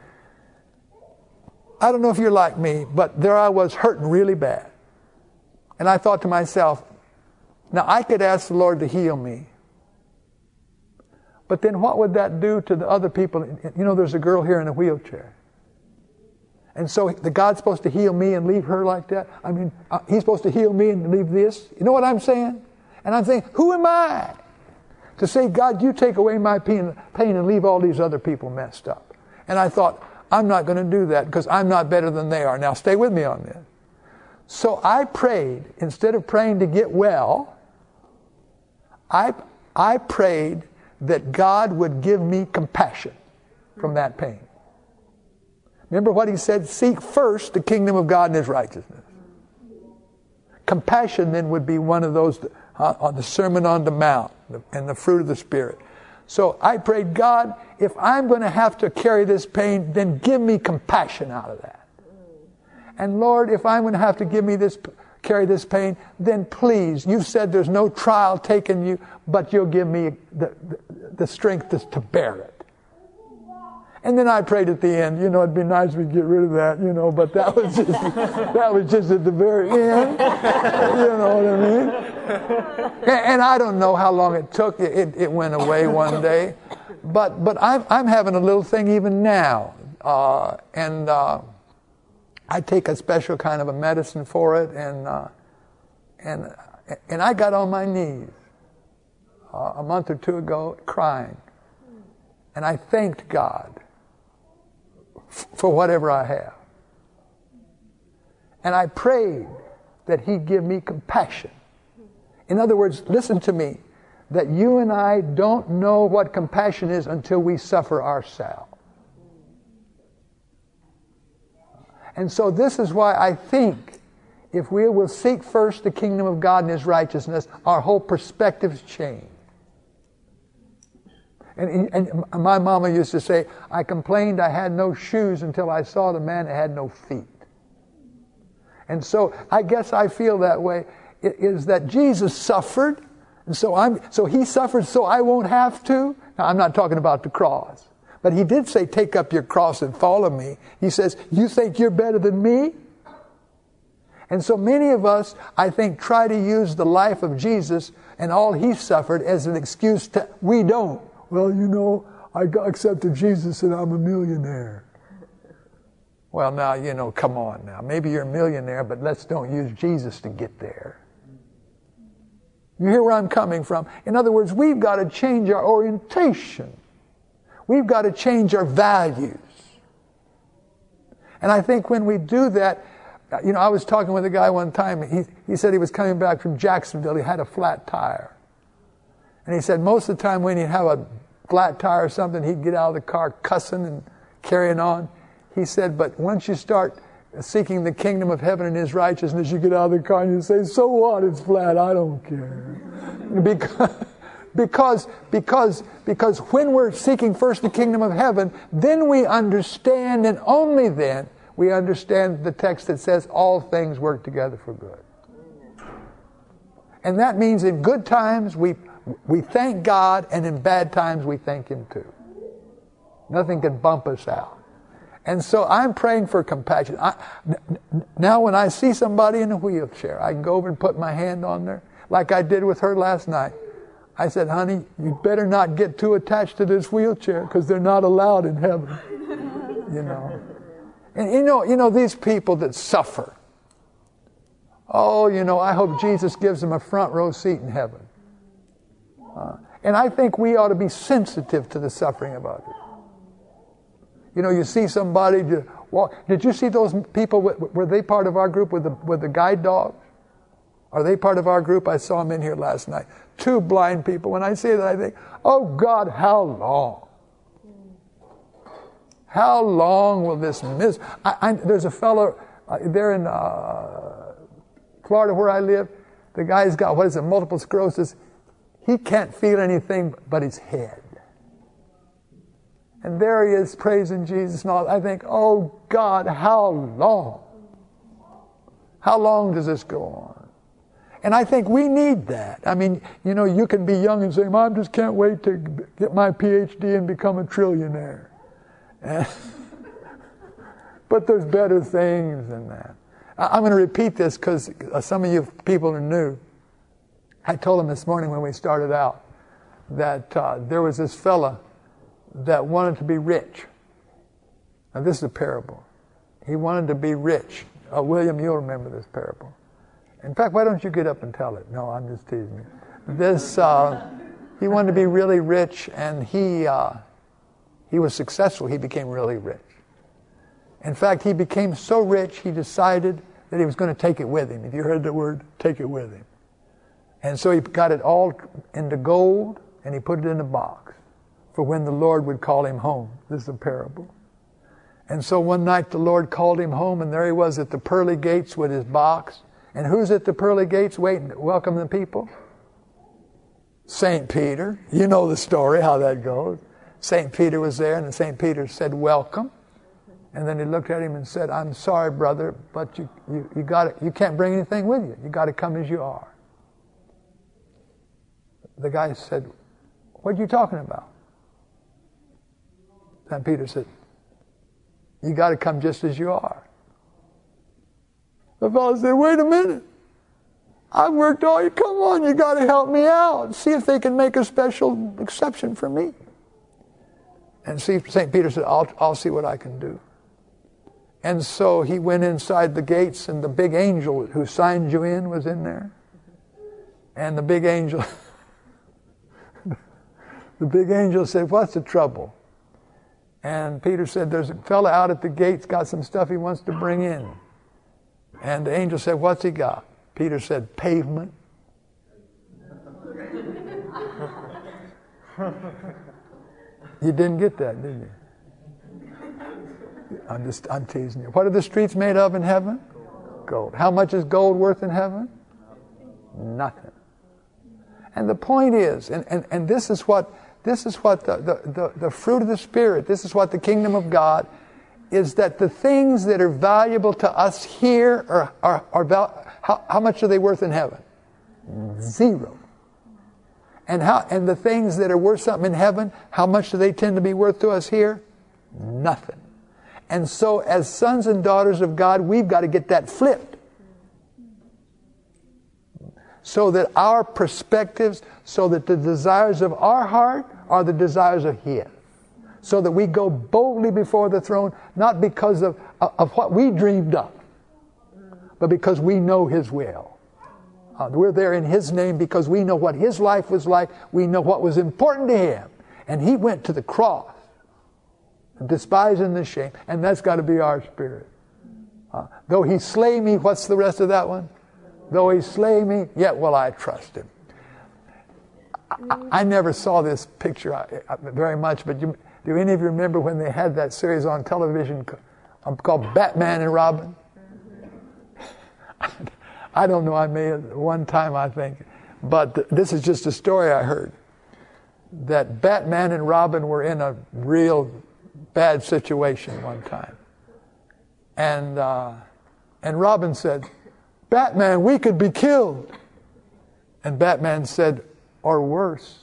I don't know if you're like me, but there I was hurting really bad. And I thought to myself, now I could ask the Lord to heal me. But then what would that do to the other people? You know, there's a girl here in a wheelchair. And so the God's supposed to heal me and leave her like that? I mean, uh, He's supposed to heal me and leave this? You know what I'm saying? And I'm saying, who am I To say, God, you take away my pain, pain and leave all these other people messed up. And I thought, I'm not going to do that because I'm not better than they are. Now stay with me on this. So I prayed, instead of praying to get well, I, I prayed that God would give me compassion from that pain. Remember what he said? Seek first the kingdom of God and his righteousness. Compassion then would be one of those uh, on the Sermon on the Mount and the fruit of the Spirit. So I prayed, God, if I'm going to have to carry this pain, then give me compassion out of that. And Lord, if I'm going to have to give me this, carry this pain, then please, you said there's no trial taken you, but you'll give me the, the, the strength to, to bear it. And then I prayed at the end, you know, it'd be nice if we get rid of that, you know, but that was just, that was just at the very end. You know what I mean? And, and I don't know how long it took. It, it went away one day. But but I'm, I'm having a little thing even now. Uh, and uh, I take a special kind of a medicine for it. And, uh, and, and I got on my knees uh, a month or two ago crying. And I thanked God for whatever I have. And I prayed that he'd give me compassion. In other words, listen to me, that you and I don't know what compassion is until we suffer ourselves. And so this is why I think if we will seek first the kingdom of God and his righteousness, our whole perspectives change. And, and my mama used to say, I complained I had no shoes until I saw the man that had no feet. And so I guess I feel that way, is that Jesus suffered, and so I'm so he suffered so I won't have to. Now I'm not talking about the cross, but he did say, take up your cross and follow me. He says, you think you're better than me? And so many of us, I think, try to use the life of Jesus and all he suffered as an excuse to, we don't. Well, you know, I got accepted Jesus and I'm a millionaire. Well, now, you know, come on now. Maybe you're a millionaire, but let's don't use Jesus to get there. You hear where I'm coming from? In other words, we've got to change our orientation. We've got to change our values. And I think when we do that, you know, I was talking with a guy one time. He, he said he was coming back from Jacksonville. He had a flat tire. And he said most of the time when he'd have a flat tire or something, he'd get out of the car cussing and carrying on. He said, but once you start seeking the kingdom of heaven and his righteousness, you get out of the car and you say, so what? It's flat. I don't care. Because, because, because, because when we're seeking first the kingdom of heaven, then we understand, and only then we understand the text that says all things work together for good. And that means in good times we We thank God, and in bad times we thank him too. Nothing can bump us out. And so I'm praying for compassion. I, n- now when I see somebody in a wheelchair, I can go over and put my hand on there, like I did with her last night. I said, honey, you better not get too attached to this wheelchair because they're not allowed in heaven. You know. And you know, you know, these people that suffer. Oh, you know, I hope Jesus gives them a front row seat in heaven. Uh, and I think we ought to be sensitive to the suffering of others. You know, you see somebody just walk. Did you see those people? Were they part of our group with the with the guide dogs? Are they part of our group? I saw them in here last night. Two blind people. When I say that, I think, oh God, how long? How long will this miss? I, I, there's a fellow uh, there in uh, Florida where I live. The guy's got, what is it, multiple sclerosis. He can't feel anything but his head. And there he is praising Jesus and all. I think, oh God, how long? How long does this go on? And I think we need that. I mean, you know, you can be young and say, I just can't wait to get my P H D and become a trillionaire. And but there's better things than that. I'm going to repeat this because some of you people are new. I told him this morning when we started out that uh, there was this fella that wanted to be rich. Now this is a parable. He wanted to be rich. Uh, William, you'll remember this parable. In fact, why don't you get up and tell it? No, I'm just teasing you. This, uh, He wanted to be really rich, and he uh, he was successful. He became really rich. In fact, he became so rich, he decided that he was going to take it with him. If you heard the word, take it with him. And so he got it all into gold, and he put it in a box for when the Lord would call him home. This is a parable. And so one night the Lord called him home, and there he was at the pearly gates with his box. And who's at the pearly gates waiting to welcome the people? Saint Peter. You know the story, how that goes. Saint Peter was there, and Saint Peter said, welcome. And then he looked at him and said, I'm sorry, brother, but you, you, you, gotta, you can't bring anything with you. You got to come as you are. The guy said, what are you talking about? Saint Peter said, you got to come just as you are. The fellow said, wait a minute. I've worked all you, come on, you got to help me out. See if they can make a special exception for me. And see, Saint Peter said, I'll, I'll see what I can do. And so he went inside the gates, and the big angel who signed you in was in there. And the big angel, the big angel said, what's the trouble? And Peter said, there's a fella out at the gates, got some stuff he wants to bring in. And the angel said, what's he got? Peter said, pavement. You didn't get that, did you? I'm just, I'm teasing you. What are the streets made of in heaven? Gold. How much is gold worth in heaven? Nothing. And the point is, and, and, and this is what this is what the, the, the, the fruit of the Spirit, this is what the kingdom of God is, that the things that are valuable to us here are, are, are val- how, how much are they worth in heaven? Zero. And how and the things that are worth something in heaven, how much do they tend to be worth to us here? Nothing. And so as sons and daughters of God, we've got to get that flipped. So that our perspectives, so that the desires of our heart are the desires of His. So that we go boldly before the throne, not because of, of what we dreamed of, but because we know His will. Uh, we're there in His name because we know what His life was like. We know what was important to Him. And He went to the cross, despising the shame. And that's got to be our spirit. Uh, though He slay me, what's the rest of that one? Though He slay me, yet will I trust Him. I, I never saw this picture very much, but you, do any of you remember when they had that series on television called Batman and Robin? I don't know, I may have one time, I think. But th- this is just a story I heard. That Batman and Robin were in a real bad situation one time. And uh, and Robin said, Batman, we could be killed. And Batman said, or worse.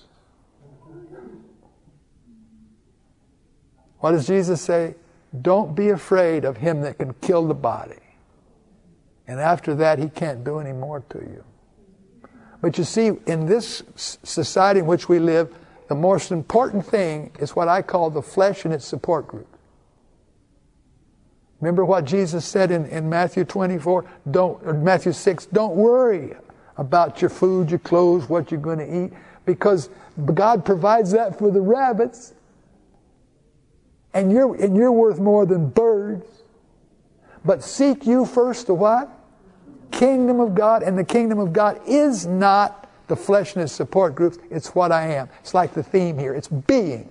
What does Jesus say? Don't be afraid of him that can kill the body. And after that, he can't do any more to you. But you see, in this society in which we live, the most important thing is what I call the flesh and its support group. Remember what Jesus said in, in Matthew twenty-four, don't, or Matthew six, don't worry about your food, your clothes, what you're going to eat, because God provides that for the rabbits, and you're, and you're worth more than birds. But seek you first the what? Kingdom of God. And the kingdom of God is not the flesh and its support groups. It's what I am. It's like the theme here. It's being.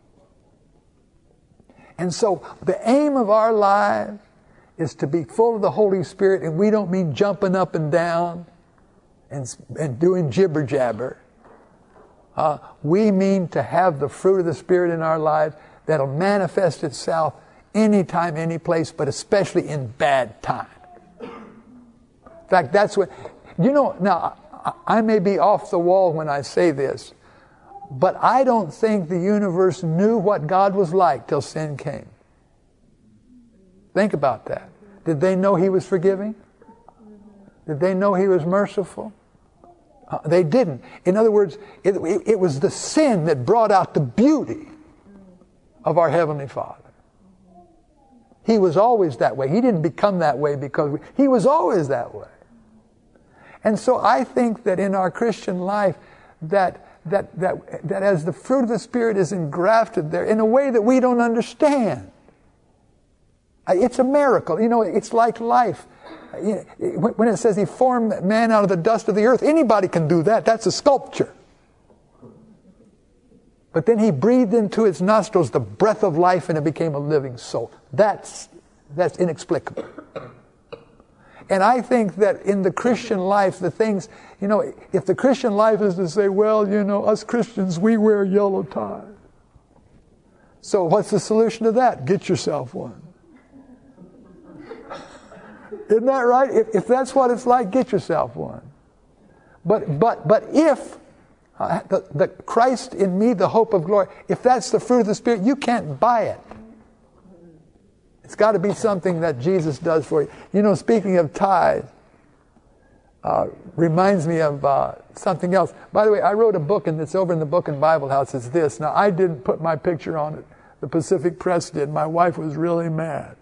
And so the aim of our lives is to be full of the Holy Spirit. And we don't mean jumping up and down and, and doing jibber jabber. Uh, we mean to have the fruit of the Spirit in our lives that'll manifest itself anytime, any place, but especially in bad times. In fact, that's what, you know, now, I may be off the wall when I say this, but I don't think the universe knew what God was like till sin came. Think about that. Did they know He was forgiving? Did they know He was merciful? Uh, they didn't. In other words, it, it, it was the sin that brought out the beauty of our Heavenly Father. He was always that way. He didn't become that way because we, He was always that way. And so I think that in our Christian life, that that, that, that as the fruit of the Spirit is engrafted there in a way that we don't understand. It's a miracle. You know, it's like life. When it says He formed man out of the dust of the earth, anybody can do that. That's a sculpture. But then He breathed into its nostrils the breath of life and it became a living soul. That's, that's inexplicable. And I think that in the Christian life, the things, you know, if the Christian life is to say, well, you know, us Christians, we wear yellow ties. So what's the solution to that? Get yourself one. Isn't that right? If, if that's what it's like, get yourself one. But but but if uh, the, the Christ in me, the hope of glory, if that's the fruit of the Spirit, you can't buy it. It's got to be something that Jesus does for you. You know, speaking of tithes, uh, reminds me of uh, something else. By the way, I wrote a book, and it's over in the Book and Bible House. It's this. Now, I didn't put my picture on it. The Pacific Press did. My wife was really mad.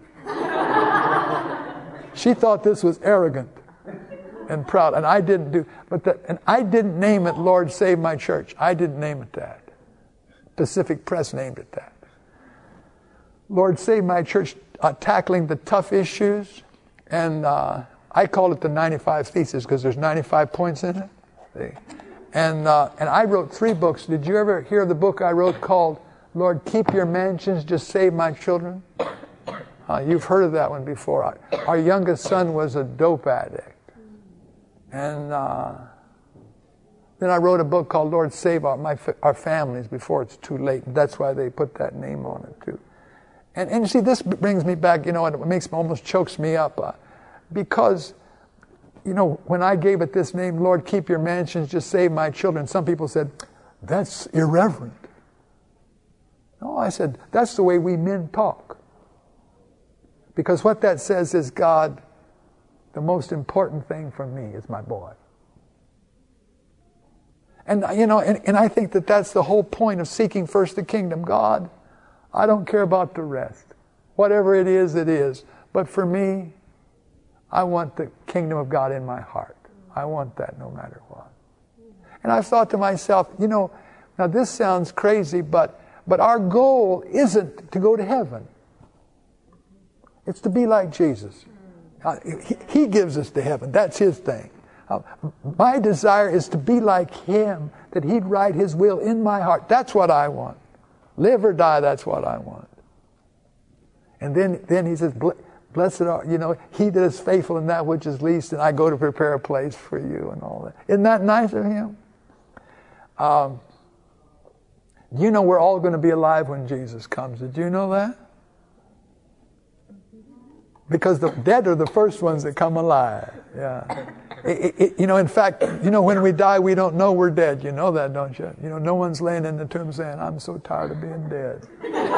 She thought this was arrogant and proud, and I didn't do. But the, and I didn't name it "Lord Save My Church." I didn't name it that. Pacific Press named it that. Lord Save My Church, uh, tackling the tough issues, and uh, I call it the ninety-five Thesis because there's ninety-five points in it. See? And uh, and I wrote three books. Did you ever hear the book I wrote called "Lord, Keep Your Mansions, Just Save My Children"? Uh, you've heard of that one before. Our, our youngest son was a dope addict. And uh, then I wrote a book called Lord Save Our, my, our Families Before It's Too Late. And that's why they put that name on it too. And, and you see, this brings me back, you know, and it makes almost chokes me up. Uh, because, you know, when I gave it this name, Lord, Keep Your Mansions, Just Save My Children, some people said, that's irreverent. No, I said, that's the way we men talk. Because what that says is, God, the most important thing for me is my boy. And, you know, and, and I think that that's the whole point of seeking first the kingdom. God, I don't care about the rest. Whatever it is, it is. But for me, I want the kingdom of God in my heart. I want that no matter what. And I thought to myself, you know, now this sounds crazy, but, but our goal isn't to go to heaven. It's to be like Jesus. Uh, he, he gives us to heaven. That's His thing. Uh, my desire is to be like Him, that He'd write His will in my heart. That's what I want. Live or die, that's what I want. And then, then He says, blessed are, you know, He that is faithful in that which is least, and I go to prepare a place for you and all that. Isn't that nice of Him? Um, you know we're all going to be alive when Jesus comes. Did you know that? Because the dead are the first ones that come alive. Yeah. It, it, you know, in fact, you know, when we die, we don't know we're dead. You know that, don't you? You know, no one's laying in the tomb saying, I'm so tired of being dead.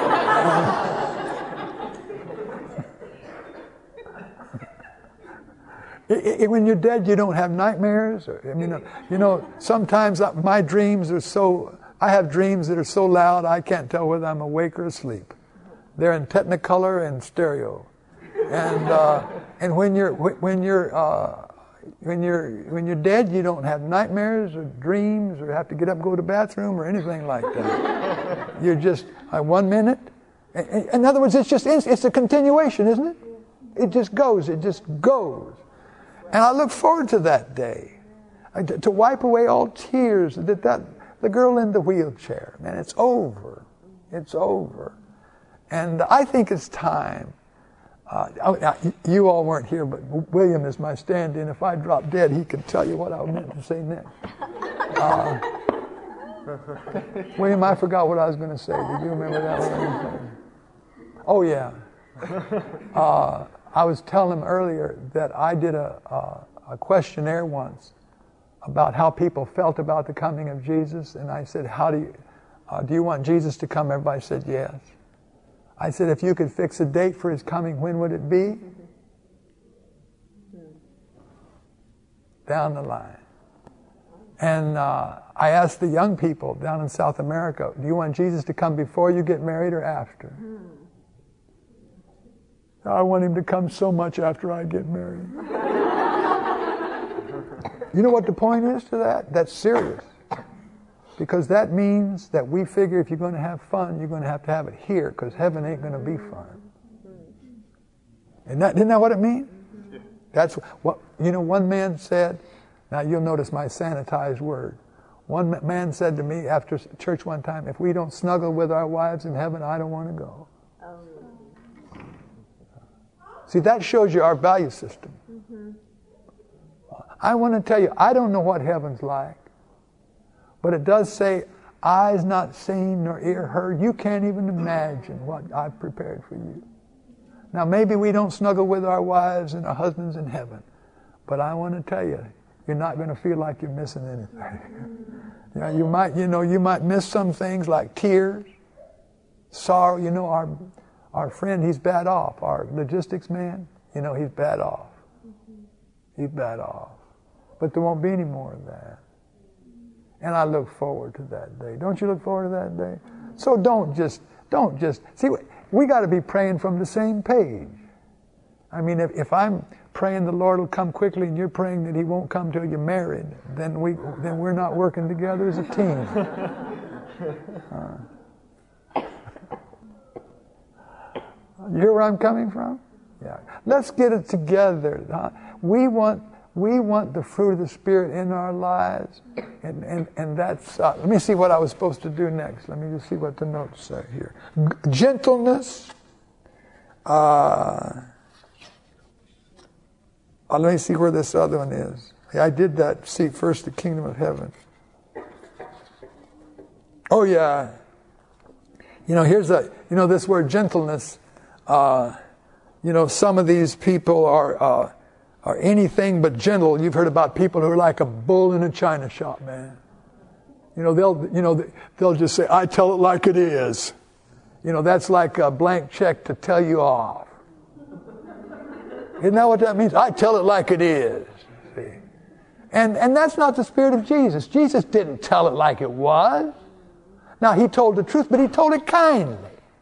it, it, when you're dead, you don't have nightmares. Or, I mean, you know, sometimes my dreams are so, I have dreams that are so loud, I can't tell whether I'm awake or asleep. They're in Technicolor and stereo. And uh, and when you're when you're uh, when you're when you're dead, you don't have nightmares or dreams or have to get up and go to the bathroom or anything like that. You're just uh, one minute. In other words, it's just it's a continuation, isn't it? It just goes. It just goes. And I look forward to that day, to wipe away all tears. That that the girl in the wheelchair, man, it's over. It's over. And I think it's time. Uh, you all weren't here, but William is my stand-in. If I drop dead, he can tell you what I meant to say next. Uh, William, I forgot what I was going to say. Did you remember that one? Oh, yeah. Uh, I was telling him earlier that I did a, a, a questionnaire once about how people felt about the coming of Jesus, and I said, "How do you uh, do you want Jesus to come?" Everybody said yes. I said, if you could fix a date for His coming, when would it be? Down the line. And uh, I asked the young people down in South America, do you want Jesus to come before you get married or after? I want Him to come so much after I get married. You know what the point is to that? That's serious. Because that means that we figure if you're going to have fun, you're going to have to have it here, because heaven ain't going to be fun. Isn't that, isn't that what it means? That's what, you know, one man said, now you'll notice my sanitized word. One man said to me after church one time, if we don't snuggle with our wives in heaven, I don't want to go. Oh. See, that shows you our value system. Mm-hmm. I want to tell you, I don't know what heaven's like. But it does say, eyes not seen nor ear heard. You can't even imagine what I've prepared for you. Now, maybe we don't snuggle with our wives and our husbands in heaven. But I want to tell you, you're not going to feel like you're missing anything. You know, you might, you know, you might miss some things like tears, sorrow. You know, our our friend, he's bad off. Our logistics man, you know, he's bad off. He's bad off. But there won't be any more of that. And I look forward to that day. Don't you look forward to that day? So don't just, don't just, see, we got to be praying from the same page. I mean, if, if I'm praying the Lord will come quickly and you're praying that He won't come till you're married, then, we, then we're not working together as a team. Uh, you hear where I'm coming from? Yeah. Let's get it together. Uh, we want... We want the fruit of the Spirit in our lives, and and, and that's, uh, let me see what I was supposed to do next. Let me just see what the notes say here. G- gentleness. Uh, uh, let me see where this other one is. I did that, seek first the kingdom of heaven. Oh yeah. You know, here's a, you know, this word gentleness, uh, you know, some of these people are, uh, are anything but gentle. You've heard about people who are like a bull in a china shop, man. You know, they'll, you know, they'll just say, I tell it like it is. You know, that's like a blank check to tell you off. Isn't that what that means? I tell it like it is. See? And, and that's not the spirit of Jesus. Jesus didn't tell it like it was. Now, He told the truth, but He told it kindly.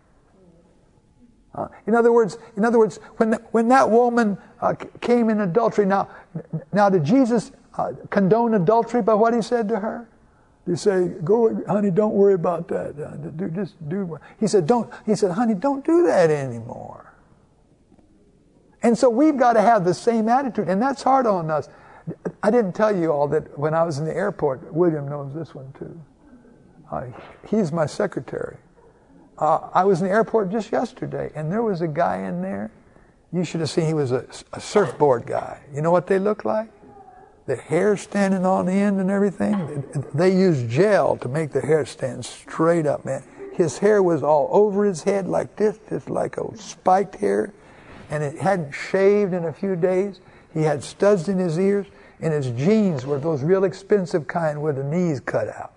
Uh, in other words, in other words, when the, when that woman uh, came in adultery, now, now did Jesus uh, condone adultery by what He said to her? Did He say, "Go, honey, don't worry about that. Uh, do, just do." He said, "Don't." He said, "Honey, don't do that anymore." And so we've got to have the same attitude, and that's hard on us. I didn't tell you all that when I was in the airport. William knows this one too. Uh, he's my secretary. Uh, I was in the airport just yesterday, and there was a guy in there. You should have seen, he was a, a surfboard guy. You know what they look like? The hair standing on end and everything. They use gel to make the hair stand straight up, man. His hair was all over his head like this, just like a spiked hair, and it hadn't shaved in a few days. He had studs in his ears, and his jeans were those real expensive kind with the knees cut out.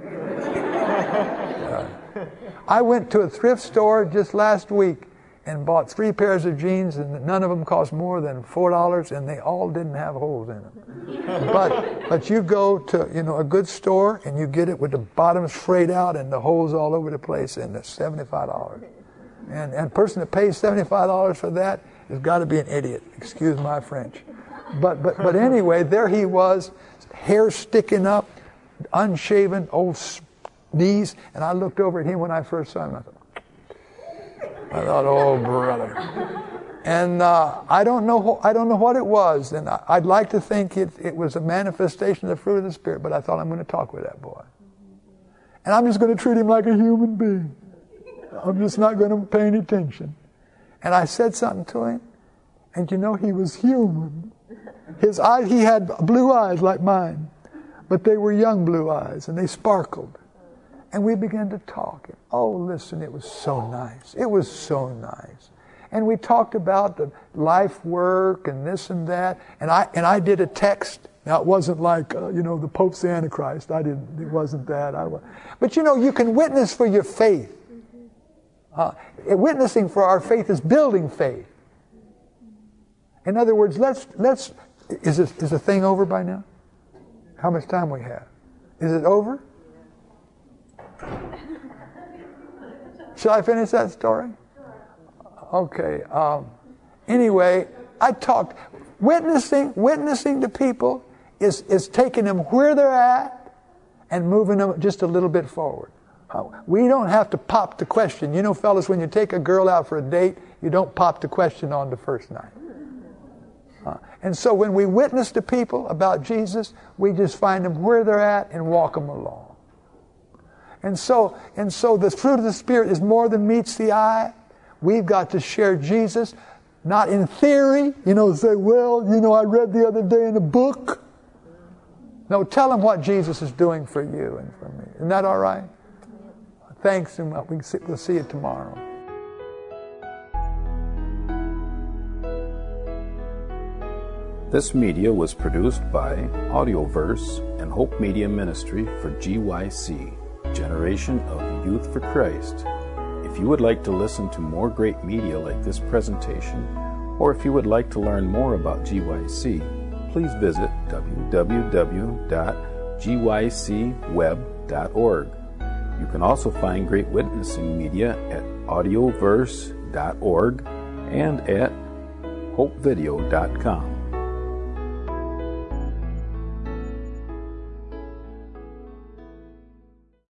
uh, I went to a thrift store just last week and bought three pairs of jeans, and none of them cost more than four dollars, and they all didn't have holes in them. But but you go to, you know, a good store, and you get it with the bottoms frayed out and the holes all over the place, and it's seventy-five dollars. And and a person that pays seventy-five dollars for that has got to be an idiot. Excuse my French. But but but anyway, there he was, hair sticking up, unshaven, old knees, and I looked over at him when I first saw him. I thought, I thought, oh brother. And uh, I don't know, I don't know what it was, and I, I'd like to think it, it was a manifestation of the fruit of the Spirit. But I thought, I'm going to talk with that boy, and I'm just going to treat him like a human being. I'm just not going to pay any attention. And I said something to him, and you know, he was human. His eyes, he had blue eyes like mine, but they were young blue eyes, and they sparkled. And we began to talk. And, oh, listen, it was so nice. It was so nice. And we talked about the life work and this and that. And I and I did a text. Now, it wasn't like, uh, you know, the Pope's the Antichrist. I didn't. It wasn't that. I was. But, you know, you can witness for your faith. Uh, witnessing for our faith is building faith. In other words, let's, let's, is this, is the thing over by now? How much time we have? Is it over? Shall I finish that story? Okay. Um, anyway, I talked. Witnessing, witnessing to people is, is taking them where they're at and moving them just a little bit forward. We don't have to pop the question. You know, fellas, when you take a girl out for a date, you don't pop the question on the first night. Uh, and so when we witness to people about Jesus, we just find them where they're at and walk them along. And so, and so the fruit of the Spirit is more than meets the eye. We've got to share Jesus, not in theory, you know, say, well, you know, I read the other day in a book. No, tell them what Jesus is doing for you and for me. Isn't that all right? Thanks, and we'll see you tomorrow. This media was produced by Audioverse and Hope Media Ministry for G Y C, Generation of Youth for Christ. If you would like to listen to more great media like this presentation, or if you would like to learn more about G Y C, please visit w w w dot g y c web dot org. You can also find great witnessing media at audioverse dot org and at hope video dot com.